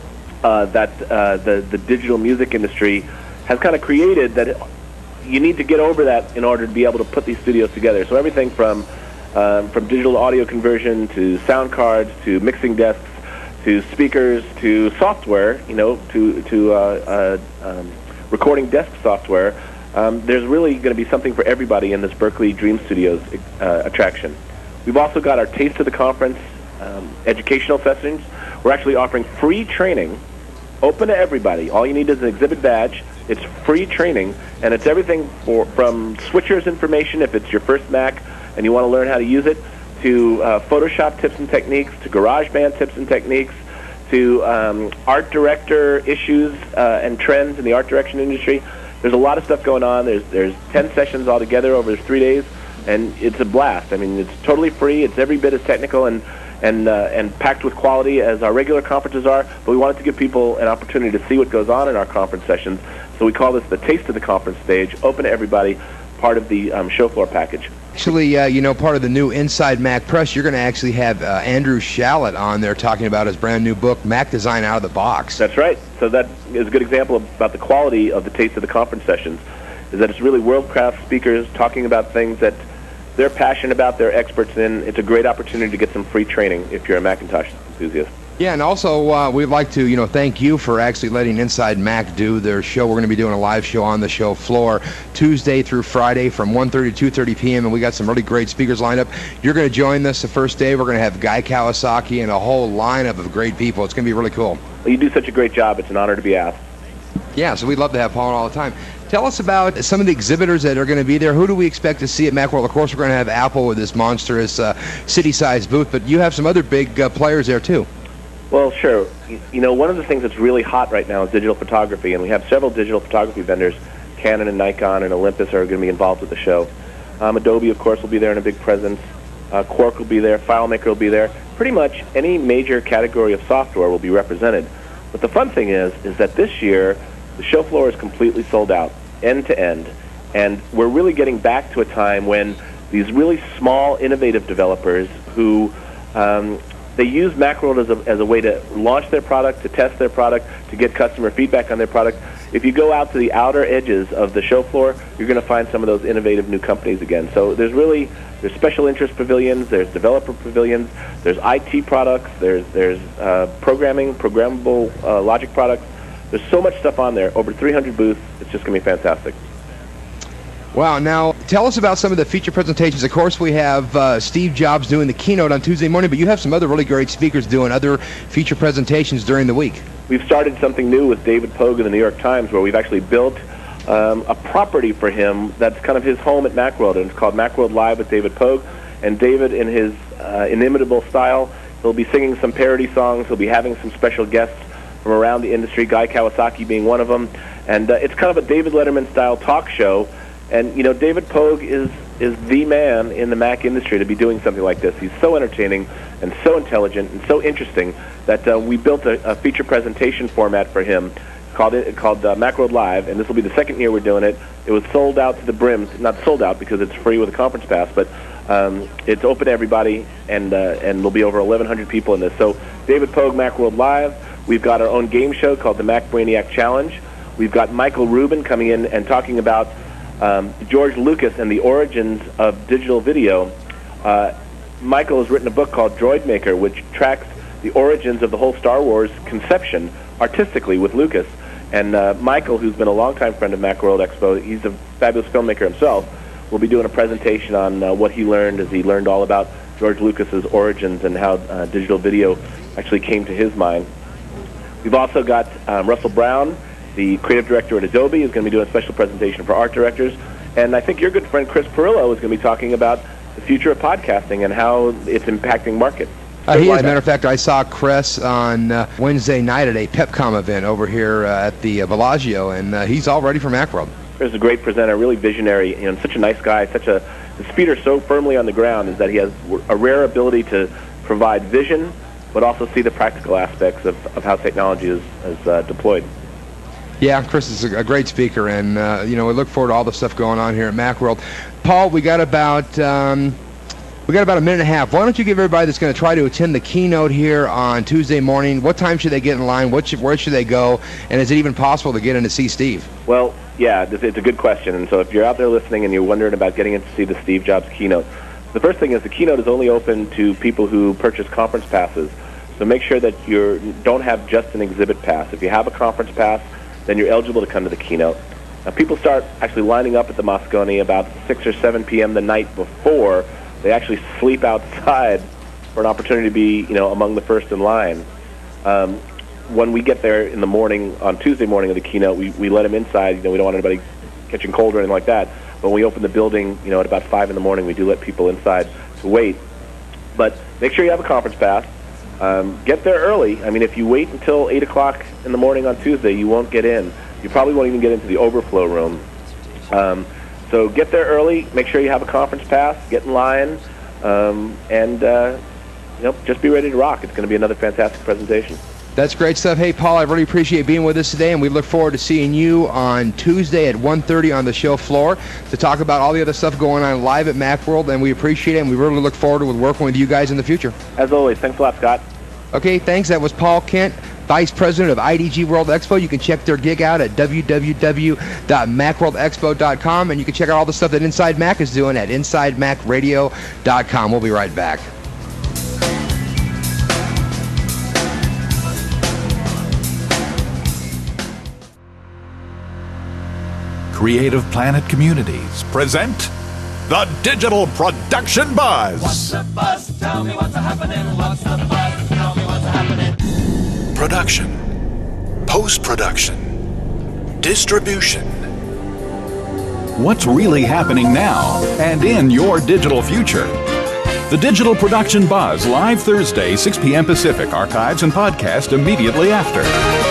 uh, that uh, the, the digital music industry has kind of created, that it, you need to get over that in order to be able to put these studios together. So everything from, um, from digital audio conversion to sound cards to mixing desks to speakers to software, you know, to, to uh, uh, um, recording desk software. Um, there's really going to be something for everybody in this Berkeley Dream Studios uh, attraction. We've also got our Taste of the Conference um, educational sessions. We're actually offering free training, open to everybody. All you need is an exhibit badge. It's free training, and it's everything for, from switchers information, if it's your first Mac and you want to learn how to use it, to uh, Photoshop tips and techniques, to GarageBand tips and techniques, to um, art director issues uh, and trends in the art direction industry. There's a lot of stuff going on. There's there's ten sessions altogether over three days, and it's a blast. I mean, it's totally free. It's every bit as technical and and uh, and packed with quality as our regular conferences are. But we wanted to give people an opportunity to see what goes on in our conference sessions. So we call this the Taste of the Conference stage, open to everybody, part of the um, show floor package. Actually, uh, you know, part of the new Inside Mac Press, you're going to actually have uh, Andrew Shallot on there talking about his brand new book, Mac Design Out of the Box. That's right. So that is a good example of, about the quality of the Taste of the Conference sessions, is that it's really world-class speakers talking about things that they're passionate about, they're experts in. It's a great opportunity to get some free training if you're a Macintosh enthusiast. Yeah, and also uh, we'd like to, you know, thank you for actually letting Inside Mac do their show. We're going to be doing a live show on the show floor Tuesday through Friday from one thirty to two thirty p m and we got some really great speakers lined up. You're going to join us the first day. We're going to have Guy Kawasaki and a whole lineup of great people. It's going to be really cool. Well, you do such a great job. It's an honor to be asked. Yeah, so we'd love to have Paul on all the time. Tell us about some of the exhibitors that are going to be there. Who do we expect to see at Macworld? Of course, we're going to have Apple with this monstrous uh, city-sized booth, but you have some other big uh, players there, too. Well, sure. You know, one of the things that's really hot right now is digital photography, and we have several digital photography vendors. Canon and Nikon and Olympus are going to be involved with the show. Um, Adobe, of course, will be there in a big presence. Uh, Quark will be there. FileMaker will be there. Pretty much any major category of software will be represented. But the fun thing is, is that this year, the show floor is completely sold out, end to end. And we're really getting back to a time when these really small, innovative developers who um, they use Macworld as a, as a way to launch their product, to test their product, to get customer feedback on their product. If you go out to the outer edges of the show floor, you're going to find some of those innovative new companies again. So there's really, there's special interest pavilions, there's developer pavilions, there's I T products, there's, there's uh, programming, programmable uh, logic products. There's so much stuff on there, over three hundred booths. It's just going to be fantastic. Wow, now tell us about some of the feature presentations. Of course, we have uh, Steve Jobs doing the keynote on Tuesday morning, but you have some other really great speakers doing other feature presentations during the week. We've started something new with David Pogue of the New York Times, where we've actually built um, a property for him that's kind of his home at Macworld, and it's called Macworld Live with David Pogue. And David, in his uh, inimitable style, he'll be singing some parody songs. He'll be having some special guests from around the industry, Guy Kawasaki being one of them. And uh, it's kind of a David Letterman-style talk show. And, you know, David Pogue is, is the man in the Mac industry to be doing something like this. He's so entertaining and so intelligent and so interesting that uh, we built a, a feature presentation format for him called it called uh, Macworld Live, and this will be the second year we're doing it. It was sold out to the brim, not sold out because it's free with a conference pass, but um, it's open to everybody, and, uh, and there'll be over eleven hundred people in this. So David Pogue, Macworld Live. We've got our own game show called the Mac Brainiac Challenge. We've got Michael Rubin coming in and talking about Um, George Lucas and the origins of digital video. Uh, Michael has written a book called Droid Maker, which tracks the origins of the whole Star Wars conception artistically with Lucas. And uh, Michael, who's been a longtime friend of Macworld Expo, he's a fabulous filmmaker himself, will be doing a presentation on uh, what he learned as he learned all about George Lucas's origins and how uh, digital video actually came to his mind. We've also got um, Russell Brown, the creative director at Adobe, is going to be doing a special presentation for art directors. And I think your good friend Chris Perillo is going to be talking about the future of podcasting and how it's impacting markets. Uh, he is. As a matter of fact, I saw Chris on uh, Wednesday night at a PepCom event over here uh, at the uh, Bellagio, and uh, he's all ready for Macworld. Chris is a great presenter, really visionary, you know, such a nice guy, such a, his feet are so firmly on the ground is that he has a rare ability to provide vision, but also see the practical aspects of, of how technology is, is uh, deployed. Yeah, Chris is a, a great speaker, and uh, you know we look forward to all the stuff going on here at Macworld. Paul, we got about um, we got about a minute and a half. Why don't you give everybody that's going to try to attend the keynote here on Tuesday morning? What time should they get in line? What should, where should they go? And is it even possible to get in to see Steve? Well, yeah, it's a good question. And so if you're out there listening and you're wondering about getting in to see the Steve Jobs keynote, the first thing is the keynote is only open to people who purchase conference passes. So make sure that you don't have just an exhibit pass. If you have a conference pass, then you're eligible to come to the keynote. Now, people start actually lining up at the Moscone about six or seven p.m. the night before. They actually sleep outside for an opportunity to be, you know, among the first in line. Um, when we get there in the morning, on Tuesday morning of the keynote, we, we let them inside. You know, we don't want anybody catching cold or anything like that. But when we open the building, you know, at about five in the morning, we do let people inside to wait. But make sure you have a conference pass. Um, get there early. I mean, if you wait until eight o'clock in the morning on Tuesday, you won't get in. You probably won't even get into the overflow room. Um, so get there early. Make sure you have a conference pass. Get in line. Um, and, uh, you know, just be ready to rock. It's going to be another fantastic presentation. That's great stuff. Hey, Paul, I really appreciate being with us today, and we look forward to seeing you on Tuesday at one thirty on the show floor to talk about all the other stuff going on live at Macworld, and we appreciate it, and we really look forward to working with you guys in the future. As always, thanks a lot, Scott. Okay, thanks. That was Paul Kent, Vice President of I D G World Expo. You can check their gig out at w w w dot macworld expo dot com, and you can check out all the stuff that Inside Mac is doing at inside mac radio dot com. We'll be right back. Creative Planet Communities present the Digital Production Buzz. What's the buzz? Tell me what's happening. What's the buzz? Tell me what's happening. Production, post-production, distribution. What's really happening now and in your digital future? The Digital Production Buzz, live Thursday, six p.m. Pacific. Archives and podcast immediately after.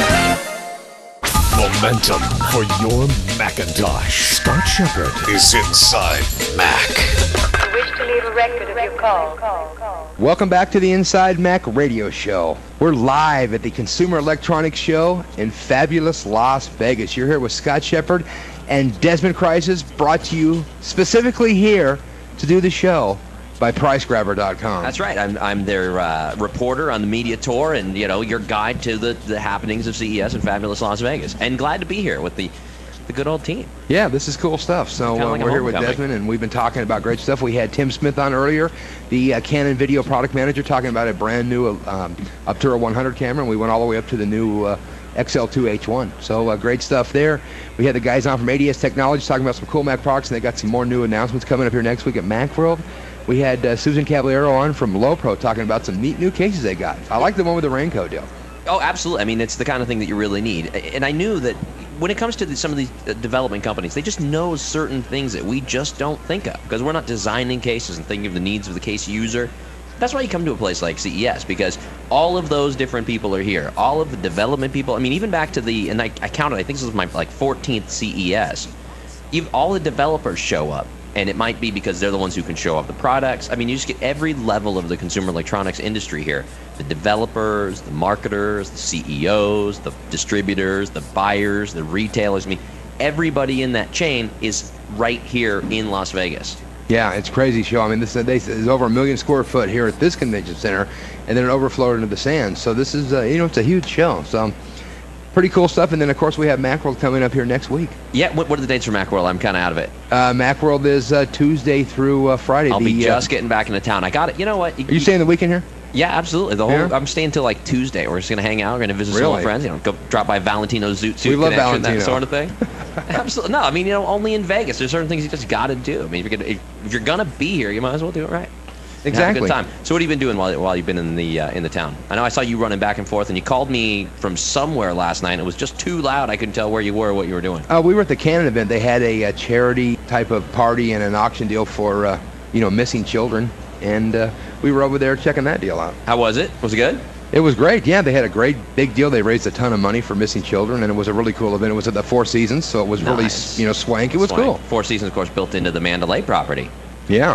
Momentum for your Macintosh. Scott Shepard is Inside Mac. You wish to leave a record of your call. Welcome back to the Inside Mac radio show. We're live at the Consumer Electronics Show in fabulous Las Vegas. You're here with Scott Shepard and Desmond Crisis, brought to you specifically here to do the show by price grabber dot com. That's right. I'm I'm their uh, reporter on the media tour, and you know your guide to the, the happenings of C E S in fabulous Las Vegas. And glad to be here with the the good old team. Yeah, this is cool stuff. So uh, like we're here with Desmond, and we've been talking about great stuff. We had Tim Smith on earlier, the uh, Canon video product manager, talking about a brand new um, Optura one hundred camera, and we went all the way up to the new uh, X L two H one. So uh, great stuff there. We had the guys on from A D S Technologies talking about some cool Mac products, and they got some more new announcements coming up here next week at Macworld. We had uh, Susan Caballero on from Lowepro talking about some neat new cases they got. I like the one with the raincoat deal. Oh, absolutely. I mean, it's the kind of thing that you really need. And I knew that when it comes to the, some of these development companies, they just know certain things that we just don't think of because we're not designing cases and thinking of the needs of the case user. That's why you come to a place like C E S, because all of those different people are here. All of the development people. I mean, even back to the, and I, I counted, I think this was my like fourteenth C E S. Even all the developers show up. And it might be because they're the ones who can show off the products. I mean, you just get every level of the consumer electronics industry here. The developers, the marketers, the C E Os, the distributors, the buyers, the retailers. I mean, everybody in that chain is right here in Las Vegas. Yeah, it's a crazy show. I mean, this is over a million square foot here at this convention center, and then it overflowed into the sands. So this is, uh, you know, it's a huge show. So pretty cool stuff. And then, of course, we have Macworld coming up here next week. Yeah, what, what are the dates for Macworld? I'm kind of out of it. Uh, Macworld is uh, Tuesday through uh, Friday. I'll the, be just uh, getting back into town. I got it. You know what? You, are you staying the weekend here? Yeah, absolutely. The whole Yeah? I'm staying till like Tuesday. We're just gonna hang out. We're gonna visit some Really? old friends. You know, go drop by Valentino's Zoot Suit We love Connection, Valentino. that sort of thing. Absolutely. No, I mean, you know, only in Vegas. There's certain things you just got to do. I mean, if you're gonna if, if you're gonna be here, you might as well do it right. And have a Exactly. good time. So, what have you been doing while while you've been in the uh, in the town? I know I saw you running back and forth, and you called me from somewhere last night. It was just too loud. I couldn't tell where you were or what you were doing. Uh, we were at the Canon event. They had a, a charity type of party and an auction deal for, uh, you know, missing children. And uh, we were over there checking that deal out. How was it? Was it good? It was great. Yeah, they had a great big deal. They raised a ton of money for missing children, and it was a really cool event. It was at the Four Seasons, so it was really, Nice. you know, swank. It was Swank. cool. Four Seasons, of course, built into the Mandalay property. Yeah.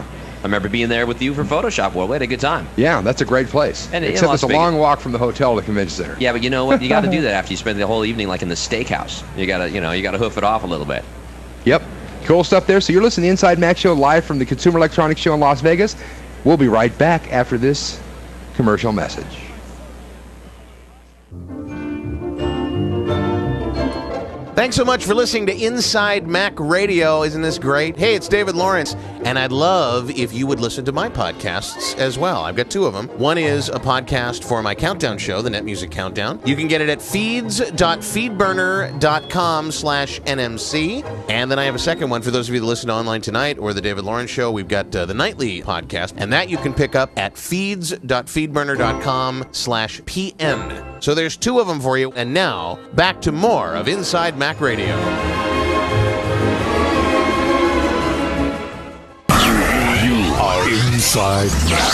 remember being there with you for Photoshop World. We had a good time. Yeah, that's a great place. And in Except Las it's a Vegas- long walk from the hotel to the convention center. Yeah, but you know what? You got to do that after you spend the whole evening like in the steakhouse. You got to, you know, you got to hoof it off a little bit. Yep. Cool stuff there. So you're listening to the Inside Mac Show live from the Consumer Electronics Show in Las Vegas. We'll be right back after this commercial message. Thanks so much for listening to Inside Mac Radio. Isn't this great? Hey, it's David Lawrence, and I'd love if you would listen to my podcasts as well. I've got two of them. One is a podcast for my countdown show, the Net Music Countdown. You can get it at feeds.feedburner.com slash NMC. And then I have a second one for those of you that listen online tonight or the David Lawrence Show. We've got uh, the nightly podcast, and that you can pick up at feeds.feedburner.com slash PN. So there's two of them for you. And now, back to more of Inside Mac Radio. You are Inside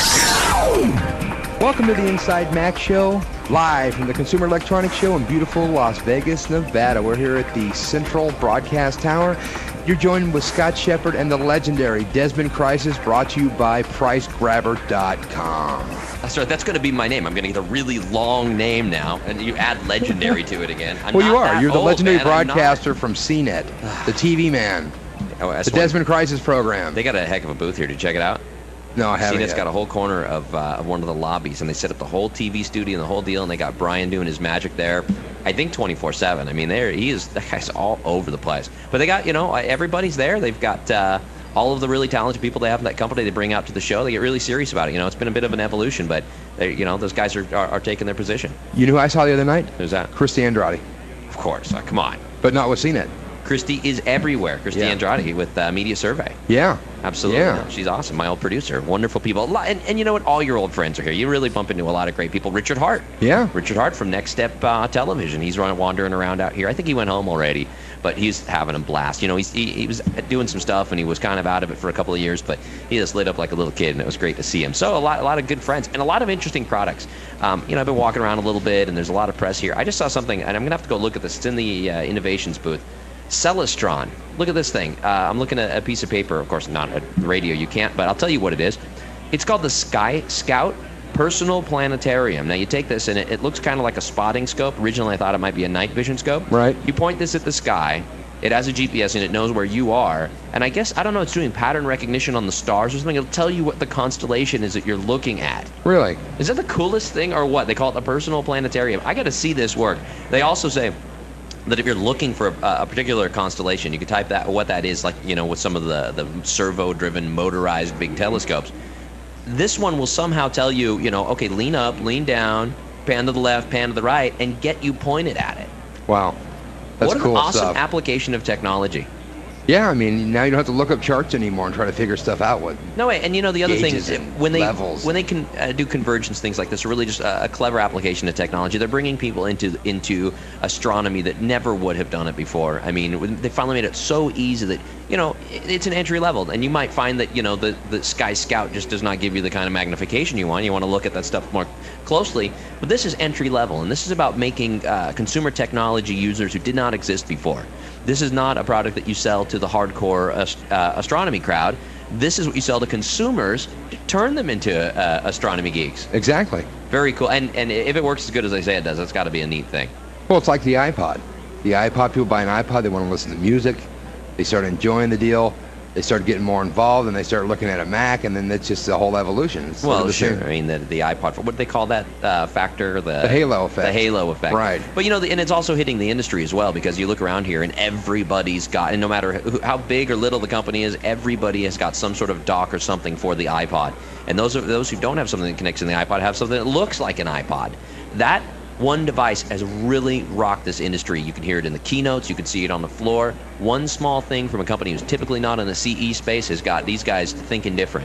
Mac. Welcome to the Inside Mac Show, live from the Consumer Electronics Show in beautiful Las Vegas, Nevada. We're here at the Central Broadcast Tower. You're joined with Scott Shepard and the legendary Desmond Crisis, brought to you by price grabber dot com. That's right. That's going to be my name. I'm going to get a really long name now, and you add legendary to it again. I'm well, you not are. that You're the old, legendary man. I'm not. broadcaster from C net, the T V man, Oh, that's the one- Desmond Crisis program. They got a heck of a booth here. Did you check it out? No, I haven't C net's yet. got a whole corner of, uh, of one of the lobbies, and they set up the whole T V studio and the whole deal, and they got Brian doing his magic there. I think twenty-four seven. I mean, there he is. That guy's all over the place. But they got, you know, everybody's there. They've got uh, all of the really talented people they have in that company. They bring out to the show. They get really serious about it. You know, it's been a bit of an evolution, but they, you know, those guys are, are, are taking their position. You know who I saw the other night? Who's that? Christy Andrade. Of course. Uh, come on. But not with C net. Christy is everywhere. Christy Yeah. Andrade with uh, Media Survey. Yeah. Absolutely. Yeah. No, she's awesome. My old producer. Wonderful people. A lot, and, and you know what? All your old friends are here. You really bump into a lot of great people. Richard Hart. Yeah. Richard Hart from Next Step uh, Television. He's run, wandering around out here. I think he went home already, but he's having a blast. You know, he's, he, he was doing some stuff, and he was kind of out of it for a couple of years, but he just lit up like a little kid, and it was great to see him. So a lot, a lot of good friends, and a lot of interesting products. Um, you know, I've been walking around a little bit, and there's a lot of press here. I just saw something, and I'm going to have to go look at this. It's in the uh, Innovations booth. Celestron. Look at this thing. Uh, I'm looking at a piece of paper. Of course, not a radio. You can't, but I'll tell you what it is. It's called the Sky Scout Personal Planetarium. Now, you take this, and it, it looks kind of like a spotting scope. Originally, I thought it might be a night vision scope. Right. You point this at the sky. It has a G P S, and it knows where you are. And I guess, I don't know, it's doing pattern recognition on the stars or something. It'll tell you what the constellation is that you're looking at. Really? Is that the coolest thing, or what? They call it the Personal Planetarium. I got to see this work. They also say that if you're looking for a, a particular constellation, you can type that what that is, like, you know, with some of the, the servo-driven motorized big telescopes. This one will somehow tell you, you know, okay, lean up, lean down, pan to the left, pan to the right, and get you pointed at it. Wow. That's what cool an awesome stuff. application of technology. Yeah, I mean, now you don't have to look up charts anymore and try to figure stuff out. What? No way, and you know the other thing Gauges is and when they levels. when they can uh, do convergence things like this, are really just a, a clever application of technology. They're bringing people into into astronomy that never would have done it before. I mean, when they finally made it so easy that, you know, it, it's an entry level, and you might find that, you know, the the Sky Scout just does not give you the kind of magnification you want. You want to look at that stuff more closely, but this is entry level, and this is about making uh, consumer technology users who did not exist before. This is not a product that you sell to the hardcore ast- uh, astronomy crowd. This is what you sell to consumers to turn them into uh, astronomy geeks. Exactly. Very cool. And and if it works as good as they say it does, that's got to be a neat thing. Well, it's like the iPod. The iPod, people buy an iPod, they want to listen to music. They start enjoying the deal. They start getting more involved, and they start looking at a Mac, and then it's just a whole evolution. It's sort of Well, the sure. same- I mean, the, the iPod, what do they call that uh, factor? The, The halo effect. The halo effect. Right. But, you know, the, and it's also hitting the industry as well, because you look around here, and everybody's got, and no matter who, how big or little the company is, everybody has got some sort of dock or something for the iPod. And those are those who don't have something that connects to the iPod have something that looks like an iPod. That one device has really rocked this industry. You can hear it in the keynotes. You can see it on the floor. One small thing from a company who's typically not in the C E space has got these guys thinking different.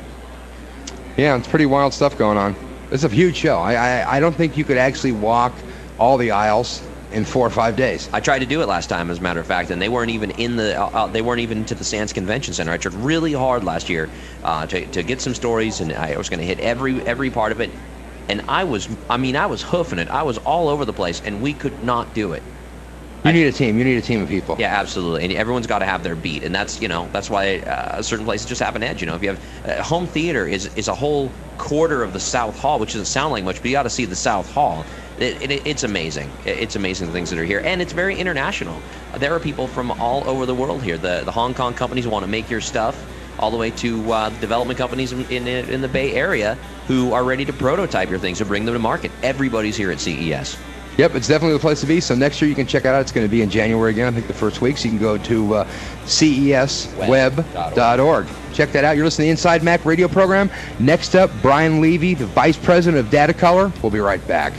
Yeah, it's pretty wild stuff going on. It's a huge show. I, I I don't think you could actually walk all the aisles in four or five days. I tried to do it last time, as a matter of fact, and they weren't even in the uh, uh, they weren't even to the Sands Convention Center. I tried really hard last year uh, to to get some stories, and I was going to hit every every part of it. And I was, I mean, I was hoofing it. I was all over the place, and we could not do it. You need a team. You need a team of people. Yeah, absolutely. And everyone's got to have their beat, and that's you know that's why uh, certain places just have an edge. You know, if you have uh, home theater is is a whole quarter of the South Hall, which doesn't sound like much, but you got to see the South Hall. It, it, it's amazing. It's amazing the things that are here, and it's very international. There are people from all over the world here. The the Hong Kong companies want to make your stuff, all the way to uh, development companies in, in in the Bay Area who are ready to prototype your things and bring them to market. Everybody's here at C E S. Yep, it's definitely the place to be. So next year you can check it out. It's going to be in January again, I think the first week. So you can go to uh, C E S web dot org. Check that out. You're listening to the Inside Mac radio program. Next up, Brian Levy, the Vice President of Datacolor. We'll be right back.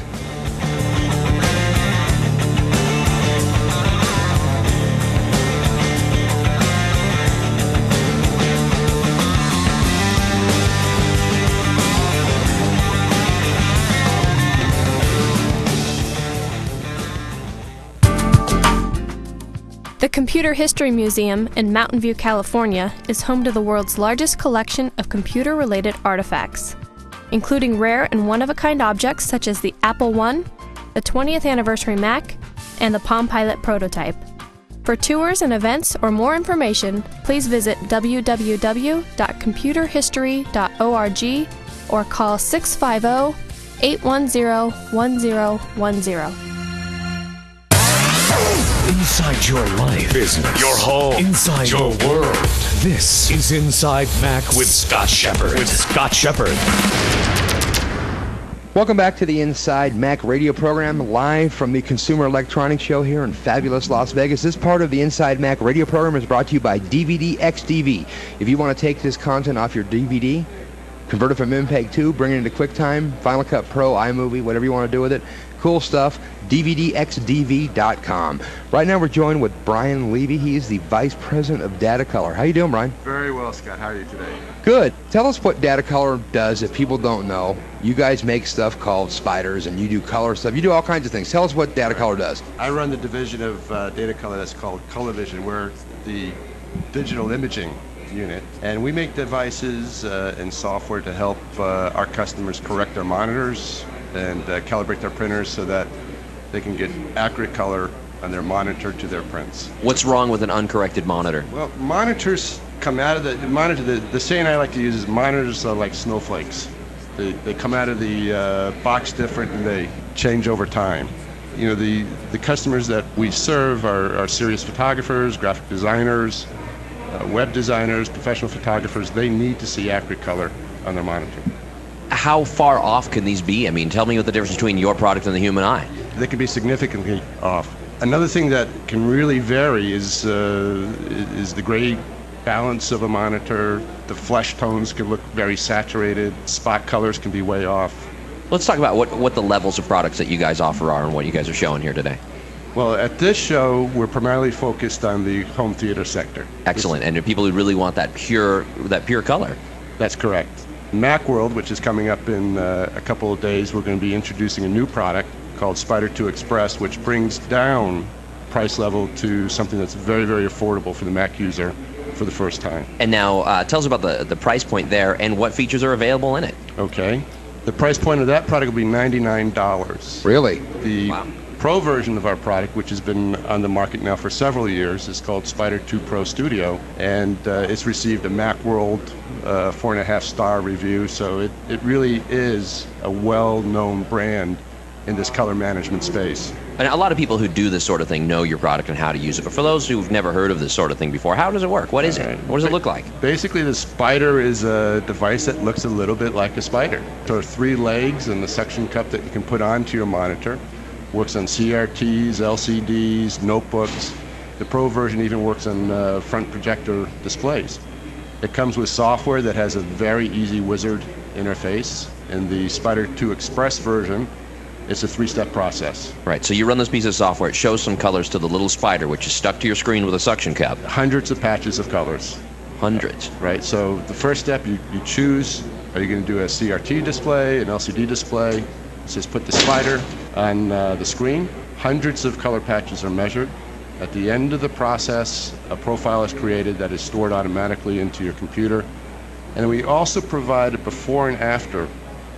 The Computer History Museum in Mountain View, California is home to the world's largest collection of computer-related artifacts, including rare and one-of-a-kind objects such as the Apple one, the twentieth anniversary Mac, and the Palm Pilot prototype. For tours and events or more information, please visit w w w dot computer history dot org or call six five zero, eight one zero, one zero one zero. Inside your life, business, your home, inside your world. This is Inside Mac with Scott Shepard. With Scott Shepard. Welcome back to the Inside Mac radio program, live from the Consumer Electronics Show here in fabulous Las Vegas. This part of the Inside Mac radio program is brought to you by D V D X D V. If you want to take this content off your D V D, convert it from M P E G two, bring it into QuickTime, Final Cut Pro, iMovie, whatever you want to do with it. Cool stuff. D V D X D V dot com. Right now we're joined with Brian Levy. He is the Vice President of Datacolor. How you doing, Brian? Very well, Scott. How are you today? Good. Tell us what Datacolor does if people don't know. You guys make stuff called spiders and you do color stuff. You do all kinds of things. Tell us what Datacolor does. I run the division of uh, Datacolor that's called ColorVision. We're the digital imaging unit, and we make devices uh, and software to help uh, our customers correct their monitors and uh, calibrate their printers so that they can get accurate color on their monitor to their prints. What's wrong with an uncorrected monitor? Well, monitors come out of the, the monitor. The, the saying I like to use is monitors are like snowflakes. They, they come out of the uh, box different and they change over time. You know, the, the customers that we serve are, are serious photographers, graphic designers, uh, web designers, professional photographers. They need to see accurate color on their monitor. How far off can these be? I mean, tell me what the difference between your product and the human eye. They can be significantly off. Another thing that can really vary is uh, is the gray balance of a monitor. The flesh tones can look very saturated. Spot colors can be way off. Let's talk about what, what the levels of products that you guys offer are and what you guys are showing here today. Well, at this show, we're primarily focused on the home theater sector. Excellent. And people who really want that pure that pure color. That's correct. Macworld, which is coming up in uh, a couple of days, we're going to be introducing a new product called Spider two Express, which brings down price level to something that's very, very affordable for the Mac user for the first time. And now uh, tell us about the, the price point there and what features are available in it. Okay. The price point of that product will be ninety-nine dollars. Really? The wow. Pro version of our product, which has been on the market now for several years, is called Spider two Pro Studio, and uh, it's received a Macworld uh, four and a half star review, so it, it really is a well-known brand in this color management space. And a lot of people who do this sort of thing know your product and how to use it, but for those who've never heard of this sort of thing before, how does it work? What is it? What does it look like? Basically, the Spider is a device that looks a little bit like a spider. There are three legs and the suction cup that you can put onto your monitor. Works on C R Ts, L C Ds, notebooks. The Pro version even works on uh, front projector displays. It comes with software that has a very easy wizard interface. In the Spider two Express version, it's a three-step process. Right, so you run this piece of software, it shows some colors to the little spider, which is stuck to your screen with a suction cap. Hundreds of patches of colors. Hundreds. Right, so the first step, you, you choose, are you going to do a C R T display, an L C D display? It says put the spider on uh, the screen. Hundreds of color patches are measured. At the end of the process, a profile is created that is stored automatically into your computer. And we also provide a before and after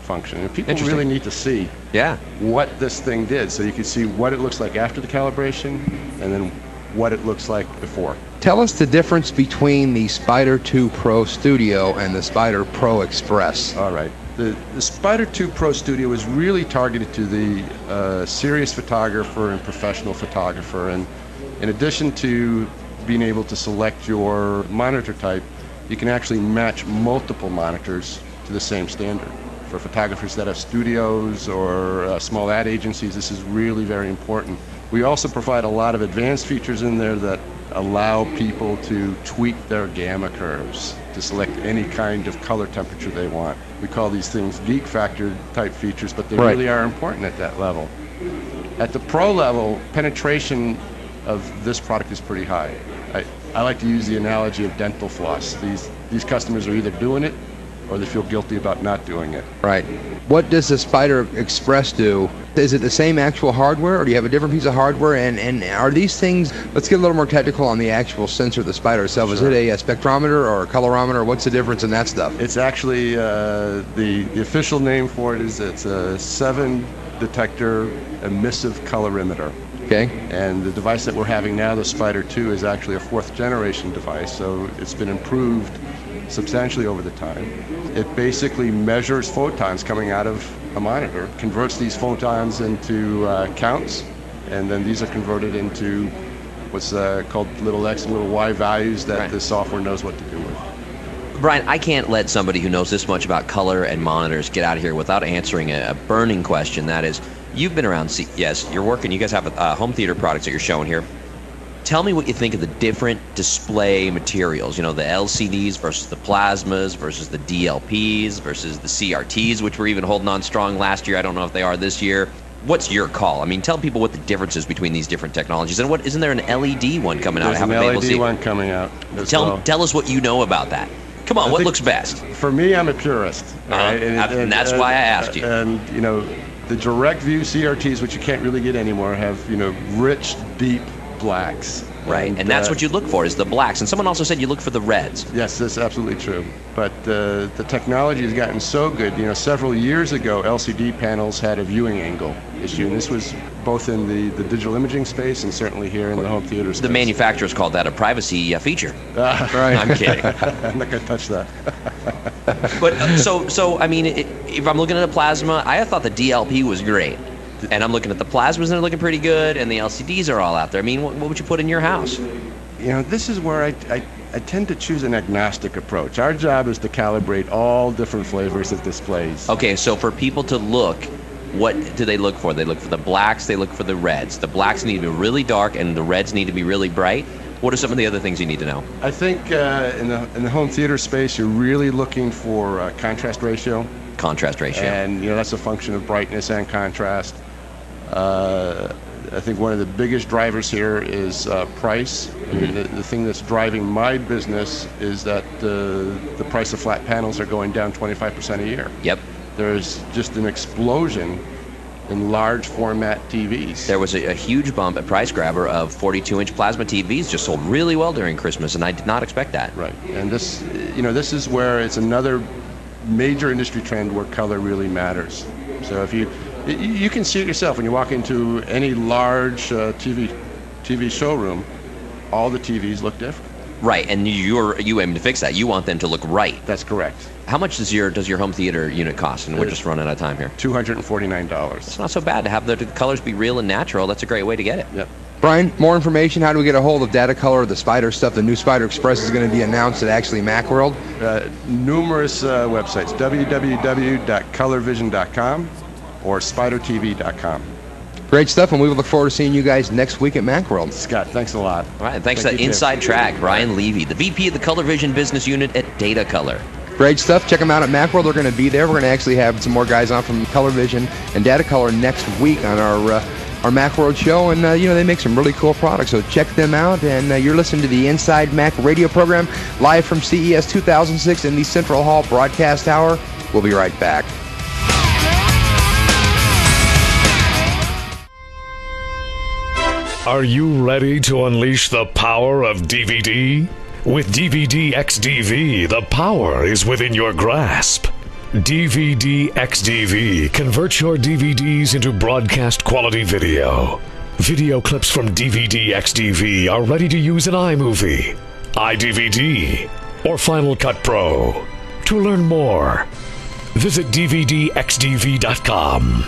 function. And people Interesting. really need to see Yeah. what this thing did, so you can see what it looks like after the calibration and then what it looks like before. Tell us the difference between the Spider two Pro Studio and the Spider Pro Express. All right. The, the Spider two Pro Studio is really targeted to the uh, serious photographer and professional photographer. And in addition to being able to select your monitor type, you can actually match multiple monitors to the same standard. For photographers that have studios or uh, small ad agencies, this is really very important. We also provide a lot of advanced features in there that allow people to tweak their gamma curves to select any kind of color temperature they want. We call these things geek factor type features, but they Right. really are important at that level. At the pro level, penetration of this product is pretty high. I, I like to use the analogy of dental floss. These, these customers are either doing it or they feel guilty about not doing it. Right. What does the Spider Express do? Is it the same actual hardware, or do you have a different piece of hardware? And, and are these things, let's get a little more technical on the actual sensor, the Spider itself. Is Sure. it a, a spectrometer or a colorimeter? What's the difference in that stuff? It's actually, uh, the, the official name for it is it's a seven detector emissive colorimeter. Okay. And the device that we're having now, the Spider two, is actually a fourth generation device, so it's been improved substantially over the time. It basically measures photons coming out of a monitor, converts these photons into uh, counts, and then these are converted into what's uh, called little x and little y values that Right. the software knows what to do with. Brian, I can't let somebody who knows this much about color and monitors get out of here without answering a, a burning question. That is, you've been around C E S, you're working, you guys have uh, home theater products that you're showing here. Tell me what you think of the different display materials, you know, the L C Ds versus the plasmas versus the D L Ps versus the C R Ts, which were even holding on strong last year. I don't know if they are this year. What's your call? I mean, tell people what the difference is between these different technologies. And what, isn't there an L E D one coming out? There's I haven't an been L able E to D see. one coming out as Tell, well. tell us what you know about that. Come on, I what think looks best? For me, I'm a purist. all Uh-huh. right? And- and that's why I asked you. And, you know, the direct view C R Ts, which you can't really get anymore, have, you know, rich, deep blacks. Right, and that's uh, what you look for is the blacks. And someone also said you look for the reds. Yes, that's absolutely true. But uh, the technology has gotten so good. You know, several years ago, L C D panels had a viewing angle issue, and this was both in the, the digital imaging space and certainly here in the home theater space. The manufacturers called that a privacy uh, feature. Uh, Right. I'm kidding. I'm not going to touch that. But uh, so, so I mean, it, if I'm looking at a plasma, I thought the D L P was great. And I'm looking at the plasmas and they're looking pretty good, and the L C Ds are all out there. I mean, what, what would you put in your house? You know, this is where I, I, I tend to choose an agnostic approach. Our job is to calibrate all different flavors of displays. Okay, so for people to look, what do they look for? They look for the blacks, they look for the reds. The blacks need to be really dark and the reds need to be really bright. What are some of the other things you need to know? I think uh, in, the, in the home theater space, you're really looking for uh, contrast ratio. Contrast ratio. And, you know, that's a function of brightness and contrast. Uh, I think one of the biggest drivers here is uh, price. I mean, the, the thing that's driving my business is that uh, the price of flat panels are going down twenty-five percent a year. Yep. There's just an explosion in large format T Vs. There was a, a huge bump at Price Grabber of forty-two inch plasma T Vs, just sold really well during Christmas, and I did not expect that. Right, and this, you know, this is where it's another major industry trend where color really matters. So if you, you, you can see it yourself when you walk into any large uh, T V, T V showroom, all the T Vs look different. Right, and you're you aim to fix that. You want them to look right. That's correct. How much does your does your home theater unit cost? And we're Uh, just running out of time here. two hundred forty-nine dollars. It's not so bad to have the, the colors be real and natural. That's a great way to get it. Yep. Brian, more information, how do we get a hold of Datacolor, the Spider stuff? The new Spider Express is going to be announced at actually Macworld. Uh, numerous uh, websites, w w w dot color vision dot com or spider t v dot com. Great stuff, and we look forward to seeing you guys next week at Macworld. Scott, thanks a lot. All right, thanks Thank to that you, Tim. inside track, Brian Levy, the V P of the Color Vision Business Unit at Datacolor. Great stuff. Check them out at Macworld. They're going to be there. We're going to actually have some more guys on from Color Vision and Datacolor next week on our uh, our Macworld show, and uh, you know, they make some really cool products, so check them out. And uh, you're listening to the Inside Mac radio program live from C E S two thousand six in the Central Hall Broadcast Tower. We'll be right back. Are you ready to unleash the power of D V D? With D V D X D V, the power is within your grasp. D V D X D V converts your D V Ds into broadcast quality video. Video clips from D V D X D V are ready to use in iMovie, iDVD, or Final Cut Pro. To learn more, visit D V D X D V dot com.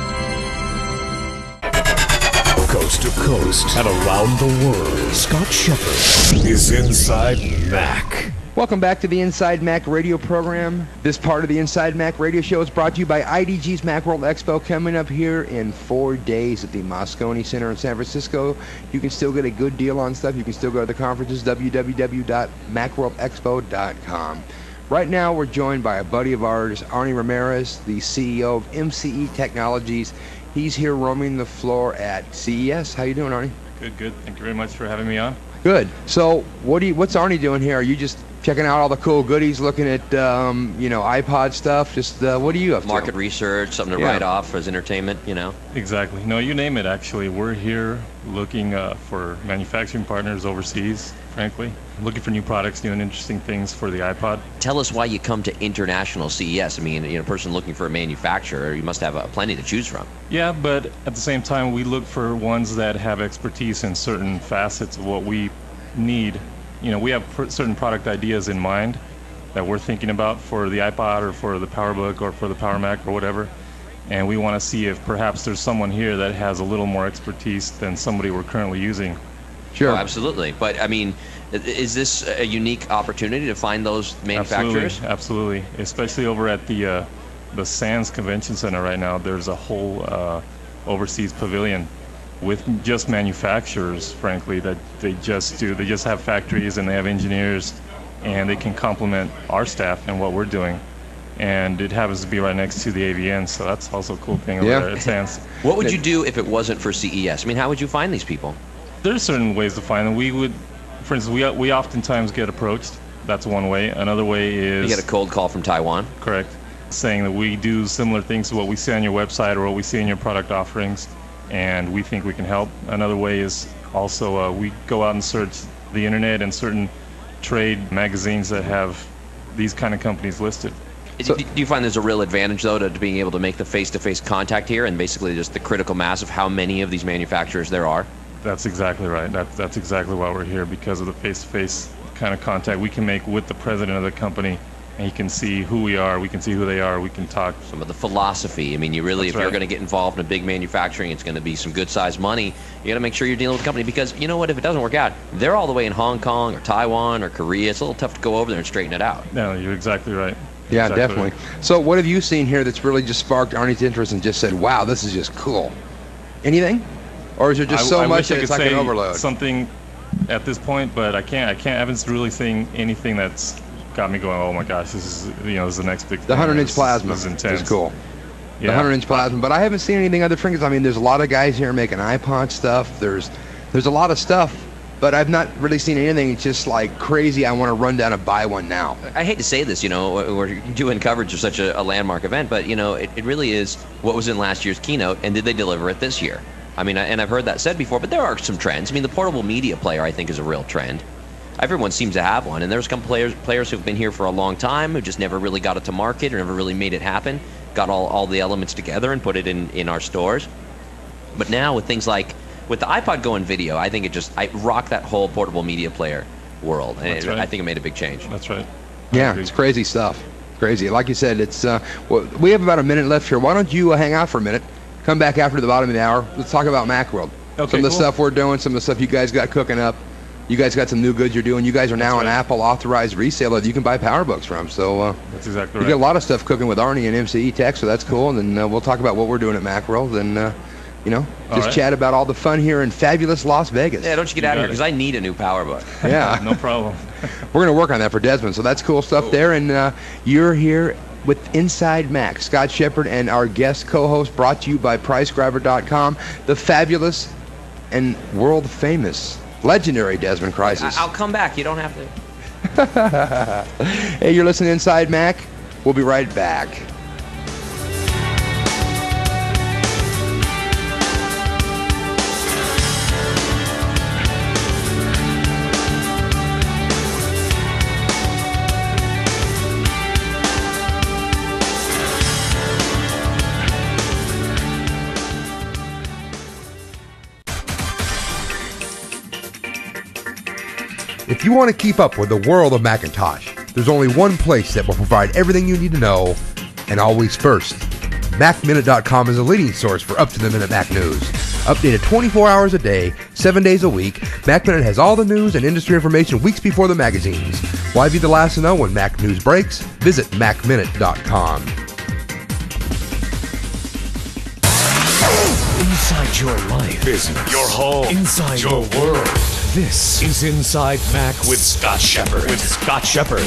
Coast to coast and around the world, Scott Shepard is Inside Mac. Welcome back to the Inside Mac radio program. This part of the Inside Mac radio show is brought to you by I D G's Macworld Expo, coming up here in four days at the Moscone Center in San Francisco. You can still get a good deal on stuff. You can still go to the conferences, w w w dot macworld expo dot com. Right now, we're joined by a buddy of ours, Arnie Ramirez, the C E O of M C E Technologies. He's here roaming the floor at C E S. How you doing, Arnie? Good, good. Thank you very much for having me on. Good. So, what do you? What's Arnie doing here? Are you just checking out all the cool goodies, looking at um, you know, iPod stuff? Just uh, what are you up to? Market research, something to Yeah. write off as entertainment, you know. Exactly. No, you name it, actually. We're here looking uh, for manufacturing partners overseas, frankly. Looking for new products, doing interesting things for the iPod. Tell us why you come to International C E S. I mean, you know, a person looking for a manufacturer, you must have uh, plenty to choose from. Yeah, but at the same time, we look for ones that have expertise in certain facets of what we need. You know, we have pr- certain product ideas in mind that we're thinking about for the iPod or for the PowerBook or for the Power Mac or whatever. And we want to see if perhaps there's someone here that has a little more expertise than somebody we're currently using. Sure. Oh, absolutely. But, I mean, i- is this a unique opportunity to find those manufacturers? Absolutely, absolutely. Especially over at the uh, the Sands Convention Center right now, there's a whole uh, overseas pavilion with just manufacturers, frankly, that they just do. They just have factories and they have engineers, and they can complement our staff and what we're doing. And it happens to be right next to the A V N, so that's also a cool thing over Yeah. there at Sands. What would you do if it wasn't for C E S? I mean, how would you find these people? There's certain ways to find them. We would, for instance, we we oftentimes get approached. That's one way. Another way is You get a cold call from Taiwan. Correct. Saying that we do similar things to what we see on your website or what we see in your product offerings, and we think we can help. Another way is also uh, we go out and search the internet and certain trade magazines that have these kind of companies listed. do, do you find there's a real advantage, though, to, to being able to make the face-to-face contact here and basically just the critical mass of how many of these manufacturers there are? That's exactly right. That, that's exactly why we're here, because of the face-to-face kind of contact we can make with the president of the company, and he can see who we are, we can see who they are, we can talk. Some of the philosophy. I mean, you really, That's if you're right. going to get involved in a big manufacturing, it's going to be some good-sized money. You got to make sure you're dealing with a company, because you know what? If it doesn't work out, they're all the way in Hong Kong or Taiwan or Korea. It's a little tough to go over there and straighten it out. No, you're exactly right. Yeah, Exactly definitely. right. So, what have you seen here that's really just sparked Arnie's interest and just said, "Wow, this is just cool"? Anything? Or is there just I- so I much wish I that it's could like an say overload? Something at this point, but I can't. I can't. I haven't really seen anything that's got me going. Oh my gosh, this is you know this is the next big. The thing. hundred inch This- plasma this is intense. is cool. The Yeah. hundred inch plasma, but I haven't seen anything other trinkets. I mean, there's a lot of guys here making iPod stuff. There's, there's a lot of stuff, but I've not really seen anything. It's just like crazy. I want to run down and buy one now. I hate to say this, you know, we're doing coverage of such a, a landmark event, but, you know, it, it really is what was in last year's keynote, and did they deliver it this year? I mean, I- and I've heard that said before, but there are some trends. I mean, the portable media player, I think, is a real trend. Everyone seems to have one, and there's some players players who've been here for a long time who just never really got it to market or never really made it happen, got all, all the elements together and put it in, in our stores. But now with things like, with the iPod going video, I think it just, I rocked that whole portable media player world, and That's it, right. I think it made a big change. That's right. Yeah, it's crazy stuff. Crazy. Like you said, it's. Uh, well, we have about a minute left here. Why don't you uh, hang out for a minute? Come back after the bottom of the hour. Let's talk about Macworld. Okay, some of the cool. stuff we're doing, some of the stuff you guys got cooking up. You guys got some new goods you're doing. You guys are now an Apple authorized reseller that you can buy PowerBooks from. So uh, That's exactly we right. got a lot of stuff cooking with Arnie and M C E Tech, so that's cool. And then uh, we'll talk about what we're doing at Macworld, and uh, you know, All just right. chat about all the fun here in fabulous Las Vegas. Yeah, don't you get out of here, because I need a new PowerBook. Yeah. No problem. We're going to work on that for Desmond, so that's cool stuff there. And uh, you're here with Inside Mac, Scott Shepard, and our guest co-host, brought to you by Price Grabber dot com, the fabulous and world-famous, legendary Desmond Crisis. I- I'll come back. You don't have to. Hey, you're listening to Inside Mac. We'll be right back. If you want to keep up with the world of Macintosh, there's only one place that will provide everything you need to know, and always first. Mac Minute dot com is a leading source for up-to-the-minute Mac news. Updated twenty-four hours a day, seven days a week, Mac Minute has all the news and industry information weeks before the magazines. Why be the last to know when Mac news breaks? Visit Mac Minute dot com. Inside your life, business, your home, inside your world. This is Inside Mac with Scott Shepard. With Scott Shepard.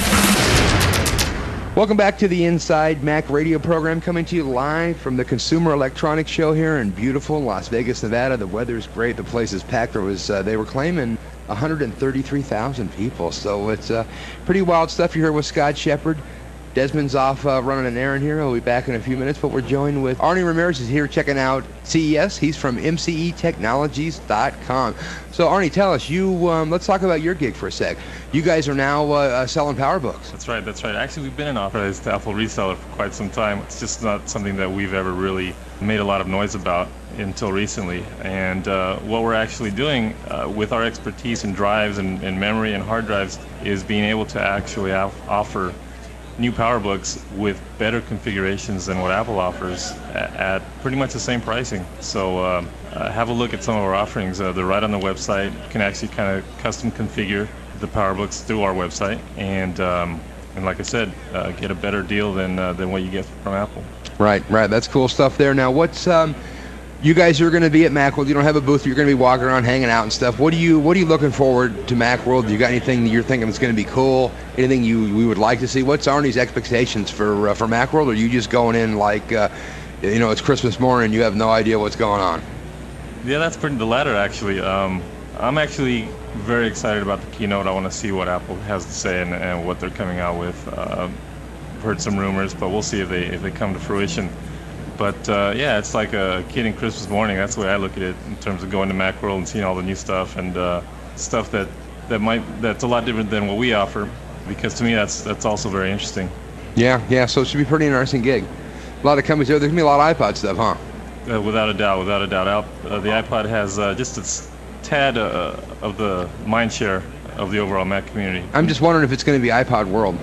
Welcome back to the Inside Mac radio program, coming to you live from the Consumer Electronics Show here in beautiful Las Vegas, Nevada. The weather's great. The place is packed. There was, uh, they were claiming one hundred thirty-three thousand people. So it's uh, pretty wild stuff. You're here with Scott Shepard. Desmond's off uh, running an errand here. He'll be back in a few minutes, but we're joined with Arnie Ramirez is here checking out C E S. He's from M C E technologies dot com. So Arnie, tell us, you um, let's talk about your gig for a sec. You guys are now uh, uh, selling PowerBooks. That's right, that's right. Actually, we've been an authorized Apple reseller for quite some time. It's just not something that we've ever really made a lot of noise about until recently. And uh, what we're actually doing uh, with our expertise in drives and, and memory and hard drives is being able to actually offer new PowerBooks with better configurations than what Apple offers at, at pretty much the same pricing. So uh, uh, have a look at some of our offerings. Uh, they're right on the website. You can actually kind of custom configure the PowerBooks through our website, and um, and like I said, uh, get a better deal than uh, than what you get from Apple. Right, right. That's cool stuff there. Now, what's um, you guys are going to be at Macworld. You don't have a booth. You're going to be walking around, hanging out and stuff. What do you What are you looking forward to Macworld? You got anything that you're thinking that's going to be cool? Anything you we would like to see? What's Arnie's expectations for uh, for Macworld? Or are you just going in like, uh, you know, it's Christmas morning and you have no idea what's going on? Yeah, that's pretty the latter actually. Um, I'm actually very excited about the keynote. I want to see what Apple has to say and, and what they're coming out with. Uh, I've heard some rumors, but we'll see if they if they come to fruition. But uh, yeah, it's like a kid in Christmas morning. That's the way I look at it in terms of going to Macworld and seeing all the new stuff and uh, stuff that, that might that's a lot different than what we offer. Because to me, that's that's also very interesting. Yeah, yeah. So it should be a pretty interesting gig. A lot of companies there. There's gonna be a lot of iPod stuff, huh? Uh, without a doubt, without a doubt. Uh, the iPod has uh, just a tad uh, of the mind share of the overall Mac community. I'm just wondering if it's going to be iPod World.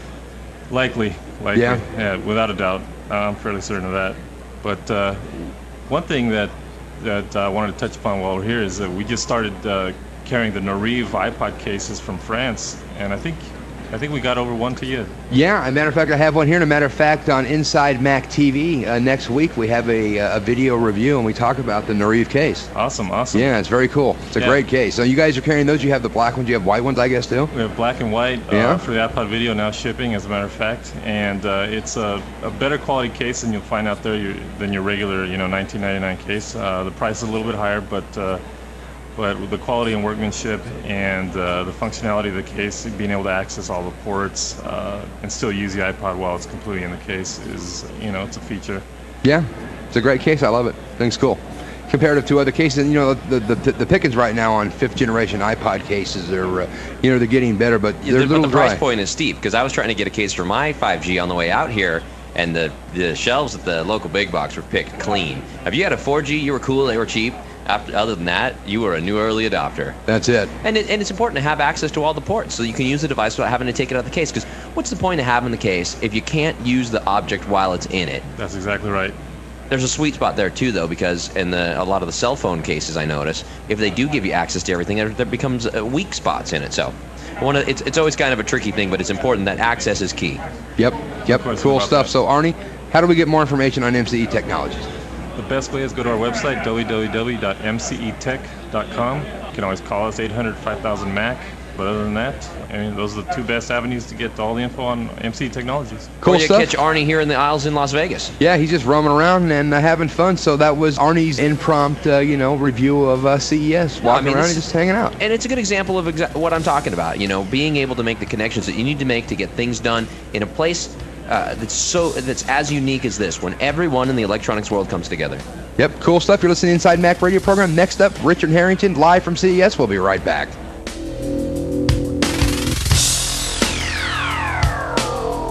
Likely, likely. Yeah, yeah without a doubt. I'm fairly certain of that. But uh, one thing that that I wanted to touch upon while we're here is that we just started uh, carrying the Nariv iPod cases from France, and I think I think we got over one to you. Yeah, as a matter of fact, I have one here. And a matter of fact, on Inside Mac T V uh, next week, we have a, a video review, and we talk about the Nariv case. Awesome, awesome. Yeah, it's very cool. It's a yeah. great case. So you guys are carrying those. You have the black ones. You have white ones, I guess, too? We have black and white uh, yeah. for the iPod video now shipping, as a matter of fact. And uh, it's a, a better quality case than you'll find out there you, than your regular, you know, nineteen ninety-nine case. Uh, the price is a little bit higher, but uh, but with the quality and workmanship and uh, the functionality of the case, being able to access all the ports uh, and still use the iPod while it's completely in the case is, you know, it's a feature. Yeah, it's a great case. I love it. I think it's cool. Comparative to other cases, you know, the the, the pickings right now on fifth generation iPod cases are, uh, you know, they're getting better, but yeah, they're the, a little but the dry. price point is steep, because I was trying to get a case for my five G on the way out here, and the the shelves at the local big box were picked clean. If you had a four G, you were cool, they were cheap. After, other than that, you were a new early adopter. That's it. And, it. and it's important to have access to all the ports so you can use the device without having to take it out of the case. Because what's the point of having the case if you can't use the object while it's in it? That's exactly right. There's a sweet spot there too, though, because in the a lot of the cell phone cases, I notice, if they do give you access to everything, there, there becomes uh, weak spots in it. So, one of, it's it's always kind of a tricky thing, but it's important that access is key. Yep, yep, cool stuff. That. So, Arnie, how do we get more information on M C E Technologies? The best way is go to our website, w w w dot m c e tech dot com. You can always call us, eight hundred, five thousand, M A C. But other than that, I mean, those are the two best avenues to get all the info on M C E Technologies. Cool or you stuff. catch Arnie here in the aisles in Las Vegas. Yeah, he's just roaming around and uh, having fun. So that was Arnie's impromptu, uh, you know, review of uh, C E S, walking no, I mean, around and just hanging out. And it's a good example of exa what I'm talking about. You know, being able to make the connections that you need to make to get things done in a place uh, that's so that's as unique as this, when everyone in the electronics world comes together. Yep, cool stuff. You're listening to Inside Mac Radio program. Next up, Richard Harrington, live from C E S. We'll be right back.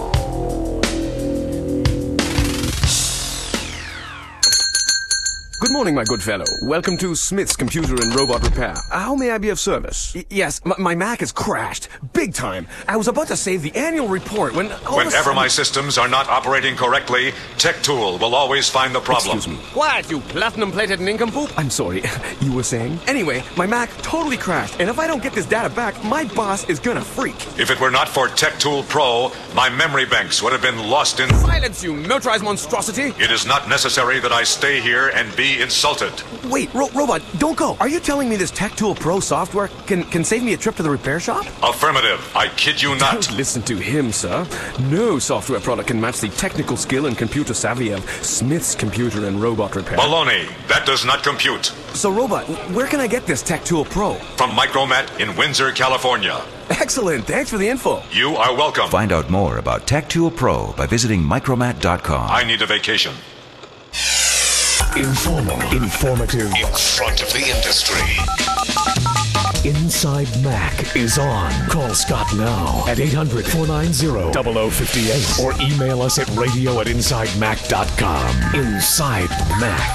Good morning, my good fellow. Welcome to Smith's Computer and Robot Repair. How may I be of service? Y- yes, m- my Mac has crashed. Big time. I was about to save the annual report when... all of a Whenever sudden- my systems are not operating correctly, TechTool will always find the problem. Excuse me. What, you platinum-plated nincompoop? I'm sorry. You were saying? Anyway, my Mac totally crashed, and if I don't get this data back, my boss is gonna freak. If it were not for TechTool Pro, my memory banks would have been lost in... Silence, you militarized monstrosity! It is not necessary that I stay here and be insulted. Wait, Ro- Robot, don't go. Are you telling me this TechTool Pro software can, can save me a trip to the repair shop? Affirmative. I kid you not. Don't listen to him, sir. No software product can match the technical skill and computer savvy of Smith's Computer and Robot Repair. Baloney. That does not compute. So, Robot, where can I get this TechTool Pro? From Micromat in Windsor, California. Excellent. Thanks for the info. You are welcome. Find out more about TechTool Pro by visiting micromat dot com. I need a vacation. Informal, informative, In front of the industry. Inside Mac is on. Call Scott now at eight hundred, four nine zero, zero zero five eight or email us at radio at inside mac dot com. Inside Mac.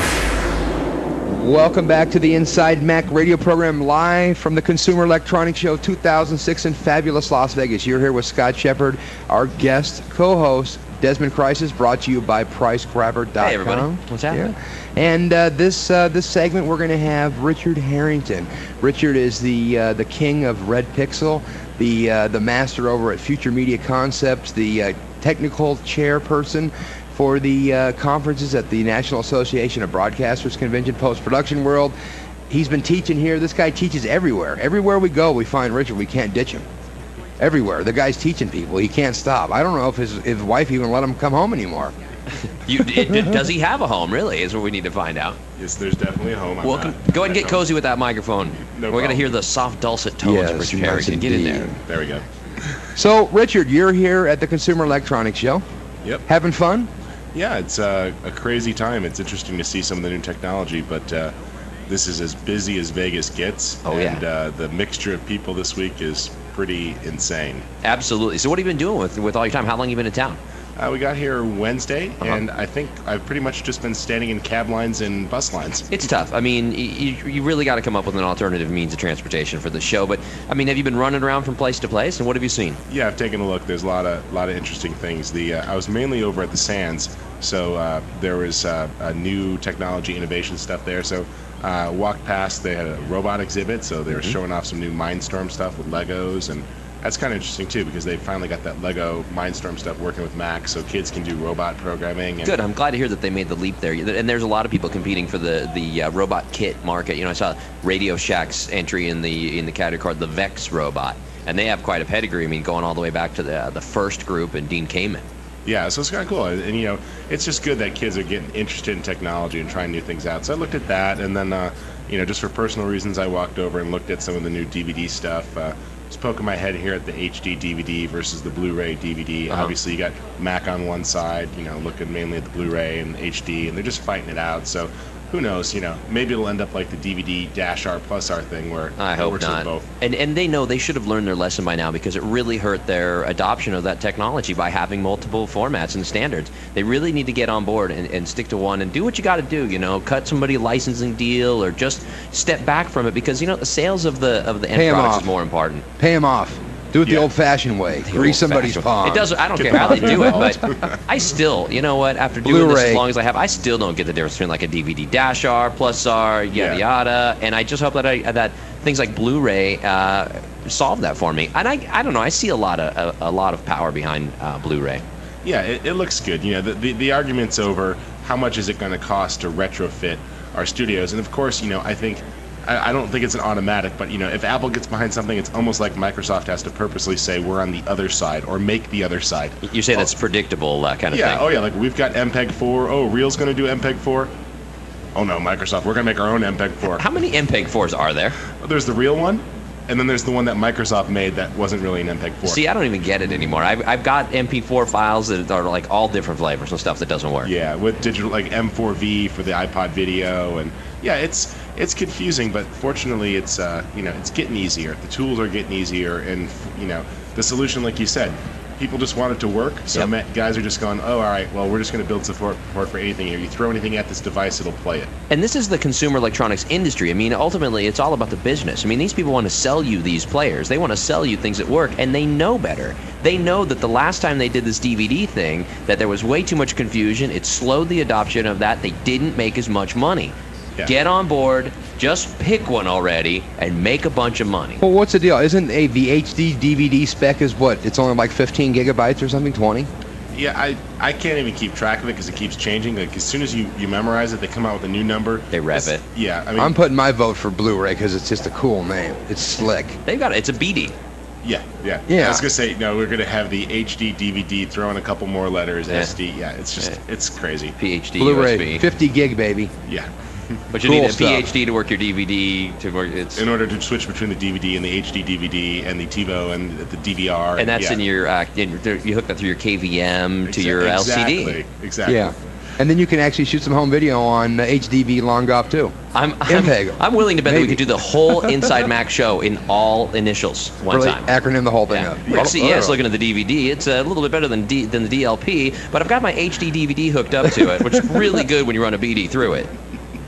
Welcome back to the Inside Mac radio program, live from the Consumer Electronics Show two thousand six in fabulous Las Vegas. You're here with Scott Shepard, our guest co-host, Desmond Crisis, brought to you by price grabber dot com. Hey, everybody. What's happening? Yeah. And uh, this uh, this segment, we're going to have Richard Harrington. Richard is the uh, the king of Red Pixel, the uh, the master over at Future Media Concepts, the uh, technical chairperson for the uh, conferences at the National Association of Broadcasters Convention Post-Production World. He's been teaching here. This guy teaches everywhere. Everywhere we go, we find Richard. We can't ditch him. Everywhere. The guy's teaching people. He can't stop. I don't know if his, his wife even let him come home anymore. You, it, does he have a home, really, is what we need to find out. Yes, there's definitely a home. I'm Welcome. not- Go ahead and get no. cozy with that microphone. No We're going to problem. hear the soft, dulcet tones Yes, of Richard nice Harrington. Get in indeed. there. There we go. So, Richard, you're here at the Consumer Electronics Show. Yep. Having fun? Yeah, it's uh, a crazy time. It's interesting to see some of the new technology, but uh, this is as busy as Vegas gets. Oh, yeah. And uh, the mixture of people this week is pretty insane. Absolutely. So what have you been doing with, with all your time? How long have you been in town? Uh, we got here Wednesday, Uh-huh. and I think I've pretty much just been standing in cab lines and bus lines. It's tough. I mean, you, you really got to come up with an alternative means of transportation for the show. But, I mean, have you been running around from place to place, and what have you seen? Yeah, I've taken a look. There's a lot of lot of interesting things. The uh, I was mainly over at the Sands, so uh, there was uh, a new technology innovation stuff there. So uh, walked past, they had a robot exhibit, so they were Mhm. showing off some new Mindstorm stuff with Legos, and that's kind of interesting too because they finally got that Lego Mindstorm stuff working with Mac, so kids can do robot programming. And Good. I'm glad to hear that they made the leap there. And there's a lot of people competing for the the uh, robot kit market. You know, I saw Radio Shack's entry in the in the category called the Vex robot, and they have quite a pedigree. I mean, going all the way back to the uh, the first group and Dean Kamen. Yeah, so it's kind of cool, and, and you know, it's just good that kids are getting interested in technology and trying new things out. So I looked at that, and then, uh, you know, just for personal reasons, I walked over and looked at some of the new D V D stuff. Uh, just poking my head here at the H D D V D versus the Blu-ray D V D. Uh-huh. Obviously, you got Mac on one side, you know, looking mainly at the Blu-ray and H D, and they're just fighting it out. So who knows? You know, maybe it'll end up like the D V D dash R plus R thing, where I it hope works not. with both. And and they know they should have learned their lesson by now because it really hurt their adoption of that technology by having multiple formats and standards. They really need to get on board and, and stick to one and do what you got to do. You know, cut somebody a licensing deal or just step back from it because you know the sales of the of the end Pay 'em products off. is more important. Pay him off. Do it the old-fashioned way. The Grease somebody's old-fashioned- palm. It doesn't. I don't care how they do it, but I still, you know what? After doing this Blu-ray. as long as I have, I still don't get the difference between like a D V D dash R, plus R, yada Yeah. yada. And I just hope that I that things like Blu-ray uh, solve that for me. And I, I don't know. I see a lot of a, a lot of power behind uh, Blu-ray. Yeah, it, it looks good. You know, the, the, the argument's over how much is it going to cost to retrofit our studios. And of course, you know, I think, I, I don't think it's an automatic, but you know, if Apple gets behind something, it's almost like Microsoft has to purposely say we're on the other side or make the other side. You say that's predictable, uh, kind of Yeah, thing. oh yeah, like we've got M P E G four. Oh, Real's going to do M P E G four. Oh no, Microsoft, we're going to make our own M P E G four. How many M P E G fours are there? There's the real one, and then there's the one that Microsoft made that wasn't really an M P E G four. See, I don't even get it anymore. I've, I've got M P four files that are like all different flavors and stuff that doesn't work. Yeah, with digital like M four V for the iPod video, and yeah, it's it's confusing, but fortunately, it's uh, you know it's getting easier. The tools are getting easier, and you know the solution, like you said, people just want it to work. So Yep. ma- guys are just going, oh, all right, well, we're just going to build support, support for anything here. You throw anything at this device, it'll play it. And this is the consumer electronics industry. I mean, ultimately, it's all about the business. I mean, these people want to sell you these players. They want to sell you things that work, and they know better. They know that the last time they did this D V D thing, that there was way too much confusion. It slowed the adoption of that. They didn't make as much money. Yeah. Get on board, just pick one already, and make a bunch of money. Well, what's the deal? Isn't a the H D D V D spec is what? It's only like fifteen gigabytes or something, twenty? Yeah, I, I can't even keep track of it because it keeps changing. Like as soon as you, you memorize it, they come out with a new number. They rev it. Yeah, I mean, I'm putting my vote for Blu-ray because it's just a cool name. It's slick. They've got it. It's a B D. Yeah, yeah. Yeah. I was gonna say no. We're gonna have the H D D V D. Throw in a couple more letters. Yeah. S D. Yeah, it's just Yeah. it's crazy. P H D U S Blu-ray, B. fifty gig, baby. Yeah. But you Cool need a stuff. P H D to work your D V D to work. It's In order to switch between the D V D and the H D D V D and the TiVo and the D V R. and that's yeah. in your uh, in, you hook that through your K V M to Exa- your L C D. Exactly. Exactly. Yeah. And then you can actually shoot some home video on uh, H D V long golf too. I'm I'm, MPEG. I'm willing to bet that we Maybe. could do the whole Inside Mac show in all initials one Really time. acronym the whole thing Yeah. up. Well, C E S looking at the D V D, it's a little bit better than D, than the D L P, but I've got my H D D V D hooked up to it, which is really good when you run a B D through it.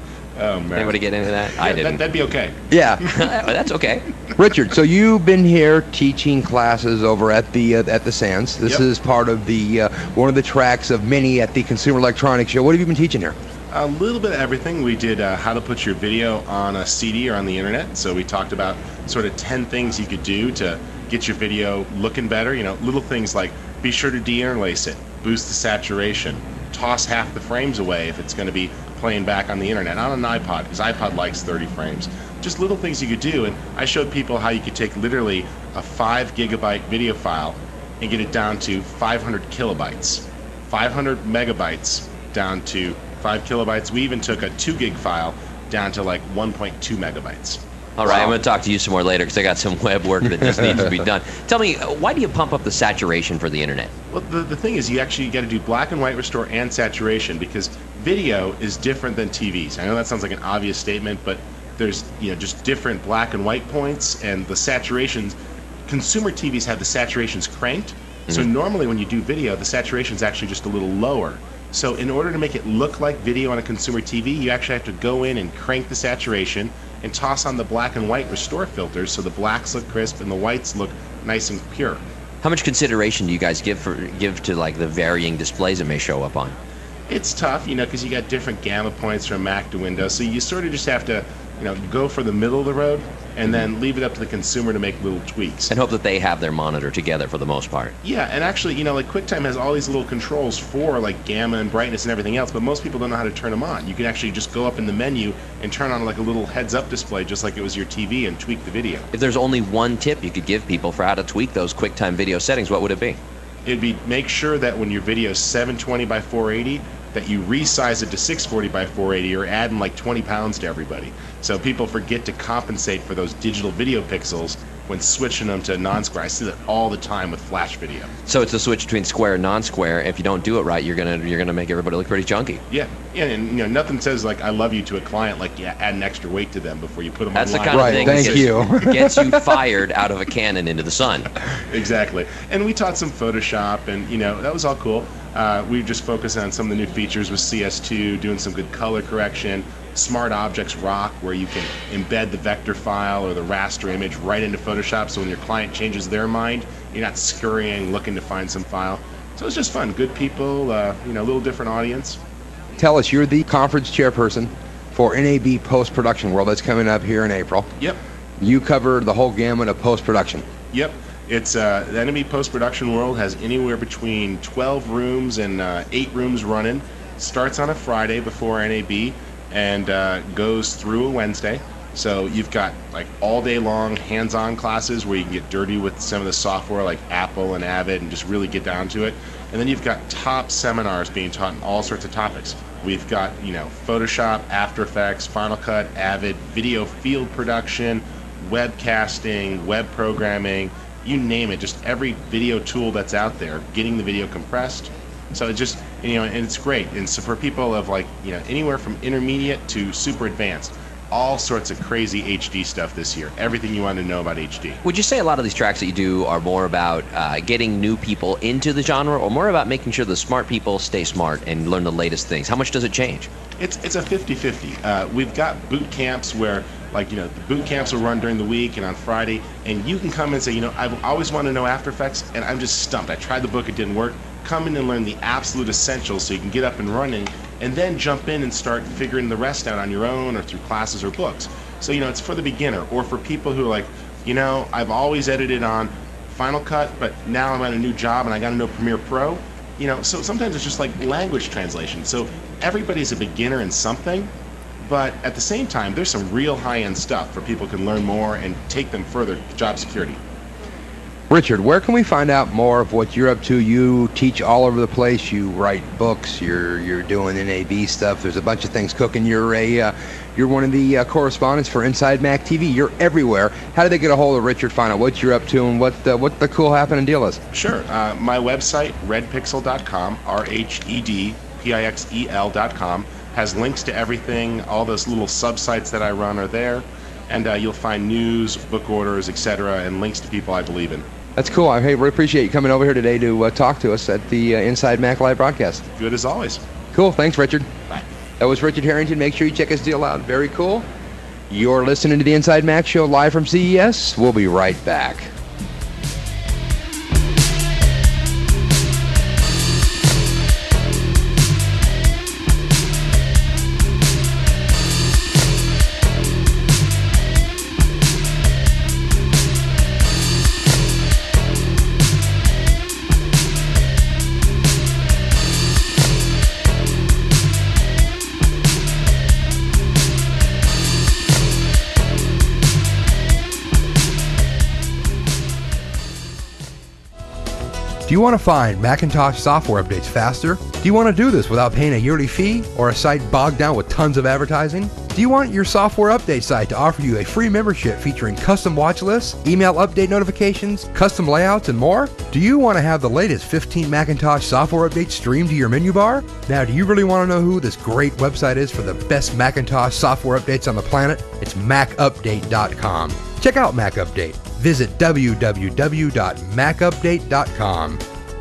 Oh man. Anybody get into that? I Yeah, didn't. That, that'd be okay. Yeah. That's okay. Richard, so you've been here teaching classes over at the uh, at the Sands. This Yep. is part of the uh, one of the tracks of many at the Consumer Electronics Show. What have you been teaching here? A little bit of everything. We did uh, how to put your video on a C D or on the internet. So we talked about sort of ten things you could do to get your video looking better. You know, little things like be sure to de-interlace it, boost the saturation, toss half the frames away if it's going to be playing back on the internet, not on an iPod, because iPod likes thirty frames. Just little things you could do, and I showed people how you could take literally a five gigabyte video file and get it down to five hundred kilobytes, five hundred megabytes down to five kilobytes. We even took a two gig file down to like one point two megabytes. All right, I'm going to talk to you some more later because I got some web work that just needs to be done. Tell me, uh, why do you pump up the saturation for the internet? Well, the, the thing is, you actually got to do black and white restore and saturation because video is different than T Vs. I know that sounds like an obvious statement, but there's you know just different black and white points, and the saturations. Consumer T Vs have the saturations cranked, so Mhm. normally when you do video, the saturation is actually just a little lower. So in order to make it look like video on a consumer T V, you actually have to go in and crank the saturation and toss on the black and white restore filters so the blacks look crisp and the whites look nice and pure. How much consideration do you guys give for give to like the varying displays it may show up on? It's tough, you know, because you got different gamma points from Mac to Windows, so you sort of just have to, you know, go for the middle of the road and then leave it up to the consumer to make little tweaks. And hope that they have their monitor together for the most part. Yeah, and actually, you know, like QuickTime has all these little controls for like gamma and brightness and everything else, but most people don't know how to turn them on. You can actually just go up in the menu and turn on like a little heads-up display, just like it was your T V, and tweak the video. If there's only one tip you could give people for how to tweak those QuickTime video settings, what would it be? It'd be make sure that when your video is seven twenty by four eighty, that you resize it to six forty by four eighty, or adding like twenty pounds to everybody. So people forget to compensate for those digital video pixels when switching them to non-square. I see that all the time with Flash video. So it's a switch between square and non-square. If you don't do it right, you're gonna you're gonna make everybody look pretty chunky. Yeah, yeah, and you know nothing says like I love you to a client like yeah, add an extra weight to them before you put them That's the online. kind of thing that gets, gets you fired out of a cannon into the sun. Exactly. And we taught some Photoshop, and you know that was all cool. Uh, we just focused on some of the new features with C S two, doing some good color correction. Smart Objects Rock, where you can embed the vector file or the raster image right into Photoshop, so when your client changes their mind, you're not scurrying looking to find some file. So it's just fun. Good people, uh, you know, a little different audience. Tell us, you're the conference chairperson for N A B Post-Production World that's coming up here in April. Yep. You cover the whole gamut of post-production. Yep. It's uh, the N A B Post-Production World has anywhere between twelve rooms and uh, eight rooms running. Starts on a Friday before N A B and uh, goes through a Wednesday. So you've got like all day long hands-on classes where you can get dirty with some of the software like Apple and Avid and just really get down to it. And then you've got top seminars being taught on all sorts of topics. We've got, you know, Photoshop, After Effects, Final Cut, Avid, video field production, webcasting, web programming, you name it, just every video tool that's out there, getting the video compressed. So it just, you know, and it's great. And so for people of like, you know, anywhere from intermediate to super advanced, all sorts of crazy H D stuff this year. Everything you want to know about H D. Would you say a lot of these tracks that you do are more about uh, getting new people into the genre, or more about making sure the smart people stay smart and learn the latest things? How much does it change? It's it's a fifty-fifty. Uh, we've got boot camps where, like, you know, the boot camps will run during the week and on Friday, and you can come and say, you know, I've always wanted to know After Effects, and I'm just stumped. I tried the book, it didn't work. Come in and learn the absolute essentials so you can get up and running, and then jump in and start figuring the rest out on your own or through classes or books. So, you know, it's for the beginner, or for people who are like, you know, I've always edited on Final Cut, but now I'm at a new job and I got to know Premiere Pro. You know, so sometimes it's just like language translation. So everybody's a beginner in something, but at the same time, there's some real high-end stuff for people who can learn more and take them further to job security. Richard, where can we find out more of what you're up to? You teach all over the place. You write books. You're you're doing N A B stuff. There's a bunch of things cooking. You're a uh, you're one of the uh, correspondents for Inside Mac T V. You're everywhere. How do they get a hold of Richard? Find out what you're up to and what uh, what the cool happening deal is. Sure. Uh, my website, red pixel dot com, R H E D P I X E L dot com, has links to everything. All those little sub-sites that I run are there, and uh, you'll find news, book orders, et cetera, and links to people I believe in. That's cool. I hey, really appreciate you coming over here today to uh, talk to us at the uh, Inside Mac Live broadcast. Good as always. Cool. Thanks, Richard. Bye. That was Richard Harrington. Make sure you check his deal out. Very cool. You're listening to the Inside Mac Show live from C E S. We'll be right back. Do you want to find Macintosh software updates faster? Do you want to do this without paying a yearly fee or a site bogged down with tons of advertising? Do you want your software update site to offer you a free membership featuring custom watch lists, email update notifications, custom layouts, and more? Do you want to have the latest fifteen Macintosh software updates streamed to your menu bar? Now, do you really want to know who this great website is for the best Macintosh software updates on the planet? It's mac update dot com. Check out Mac Update. Visit w w w dot mac update dot com.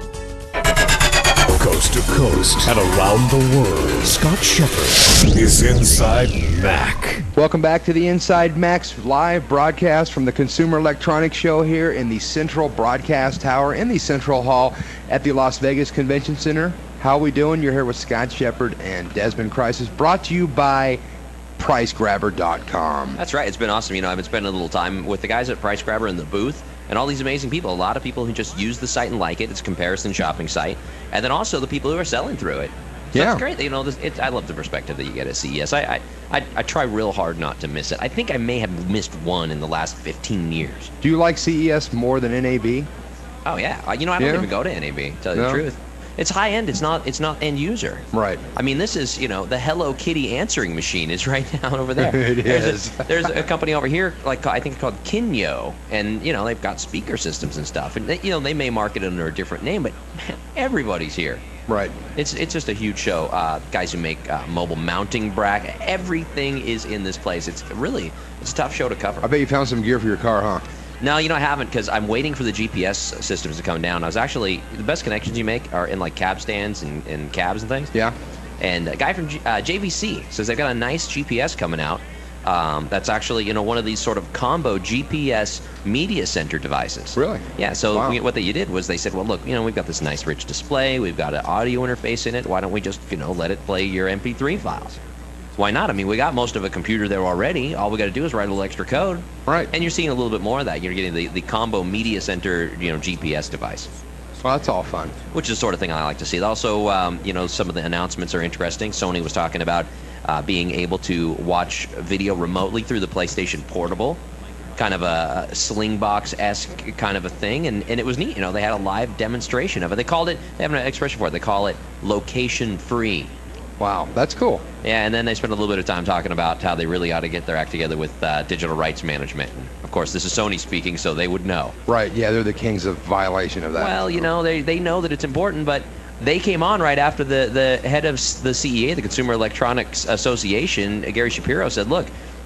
Coast to coast and around the world, Scott Shepard is Inside Mac. Welcome back to the Inside Mac's live broadcast from the Consumer Electronics Show here in the Central Broadcast Tower in the Central Hall at the Las Vegas Convention Center. How we doing? You're here with Scott Shepard and Desmond Crisis, brought to you by price grabber dot com. That's right. It's been awesome. You know, I've been spending a little time with the guys at Price Grabber in the booth, and all these amazing people. A lot of people who just use the site and like it. It's a comparison shopping site. And then also the people who are selling through it. So Yeah. it's great. You know, this, it, I love the perspective that you get at C E S. I, I, I, I try real hard not to miss it. I think I may have missed one in the last fifteen years. Do you like C E S more than N A B? Oh, yeah. Uh, You know, I don't Yeah? even go to N A B, to tell you No? the truth. It's high end. It's not. It's not end user. Right. I mean, this is, you know, the Hello Kitty answering machine is right down over there. It there's is. A, there's a company over here, like I think called Kinyo, and you know they've got speaker systems and stuff, and they, you know they may market it under a different name, but man, everybody's here. Right. It's it's just a huge show. Uh, guys who make uh, mobile mounting bracket, everything is in this place. It's really it's a tough show to cover. I bet you found some gear for your car, huh? No, you know I haven't, because I'm waiting for the G P S systems to come down. I was actually, the best connections you make are in like cab stands and, and cabs and things. Yeah. And a guy from G, uh, J V C says they've got a nice G P S coming out. Um, that's actually, you know, one of these sort of combo G P S media center devices. Really? Yeah. So Wow. we, what they did was they said, well, look, you know, we've got this nice rich display. We've got an audio interface in it. Why don't we just, you know, let it play your M P three files? Why not? I mean, we got most of a computer there already. All we got to do is write a little extra code. Right. And you're seeing a little bit more of that. You're getting the, the combo media center, you know, G P S device. Well, that's all fun. Which is the sort of thing I like to see. Also, um, you know, some of the announcements are interesting. Sony was talking about uh, being able to watch video remotely through the PlayStation Portable. Kind of a Slingbox-esque kind of a thing. And, and it was neat. You know, they had a live demonstration of it. They called it, they have an expression for it. They call it location-free. Wow, that's cool. Yeah, and then they spent a little bit of time talking about how they really ought to get their act together with uh, digital rights management. And of course, this is Sony speaking, so they would know. Right, yeah, they're the kings of violation of that. Well, you know, they, they know that it's important, but they came on right after the, the head of the C E A, the Consumer Electronics Association, Gary Shapiro, said, look,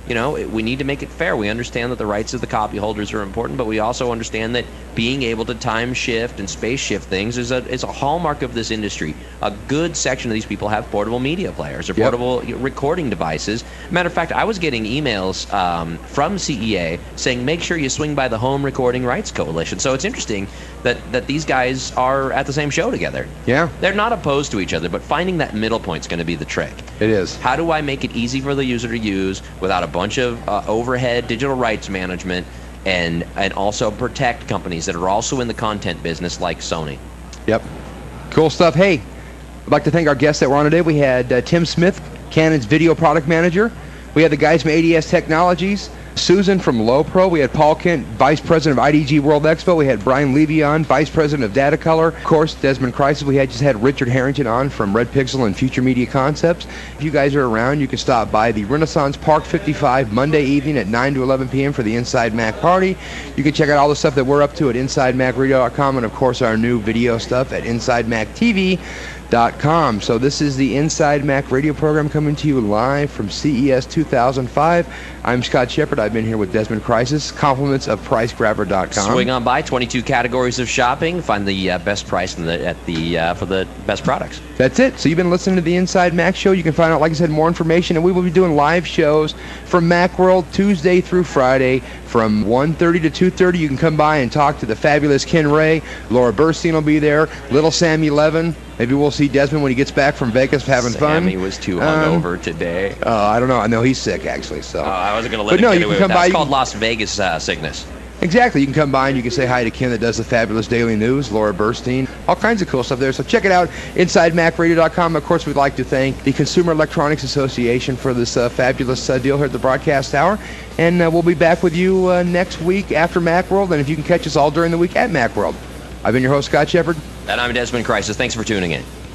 you know, we need to make it fair. We understand that the rights of the copy holders are important, but we also understand that being able to time shift and space shift things is a is a hallmark of this industry. A good section of these people have portable media players or portable yep. recording devices. Matter of fact, I was getting emails um, from C E A saying, make sure you swing by the Home Recording Rights Coalition. So it's interesting that, that these guys are at the same show together. Yeah. They're not opposed to each other, but finding that middle point is going to be the trick. It is. How do I make it easy for the user to use without a bunch of uh, overhead digital rights management, and and also protect companies that are also in the content business like Sony? Yep. Cool stuff. Hey, I'd like to thank our guests that were on today. We had uh, Tim Smith, Canon's video product manager. We had the guys from A D S Technologies. Susan from Lowepro. We had Paul Kent, Vice President of I D G World Expo. We had Brian Levy on, Vice President of Datacolor. Of course, Desmond Crisis. We had just had Richard Harrington on from Red Pixel and Future Media Concepts. If you guys are around, you can stop by the Renaissance Park fifty-five Monday evening at nine to eleven p m for the Inside Mac party. You can check out all the stuff that we're up to at inside mac radio dot com, and of course our new video stuff at inside mac t v dot com. So this is the Inside Mac radio program coming to you live from C E S two thousand five. I'm Scott Shepard. I've been here with Desmond Crisis. Compliments of price grabber dot com. Swing on by. twenty-two categories of shopping. Find the uh, best price in the, at the uh, for the best products. That's it. So you've been listening to the Inside Mac Show. You can find out, like I said, more information, and we will be doing live shows from Macworld Tuesday through Friday from one thirty to two thirty. You can come by and talk to the fabulous Ken Ray. Laura Burstein will be there. Little Sammy Levin. Maybe we'll see Desmond when he gets back from Vegas having Sammy fun. Sammy was too hungover um, today. Uh, I don't know. I know he's sick, actually. So uh, I wasn't going to let but him no, get you away can with come that. by, It's called Las Vegas uh, sickness. Exactly. You can come by and you can say hi to Ken that does the fabulous daily news, Laura Burstein. All kinds of cool stuff there. So check it out, inside mac radio dot com. Of course, we'd like to thank the Consumer Electronics Association for this uh, fabulous uh, deal here at the broadcast hour. And uh, we'll be back with you uh, next week after Macworld. And if you can catch us all during the week at Macworld. I've been your host, Scott Shepard. And I'm Desmond Crisis. Thanks for tuning in.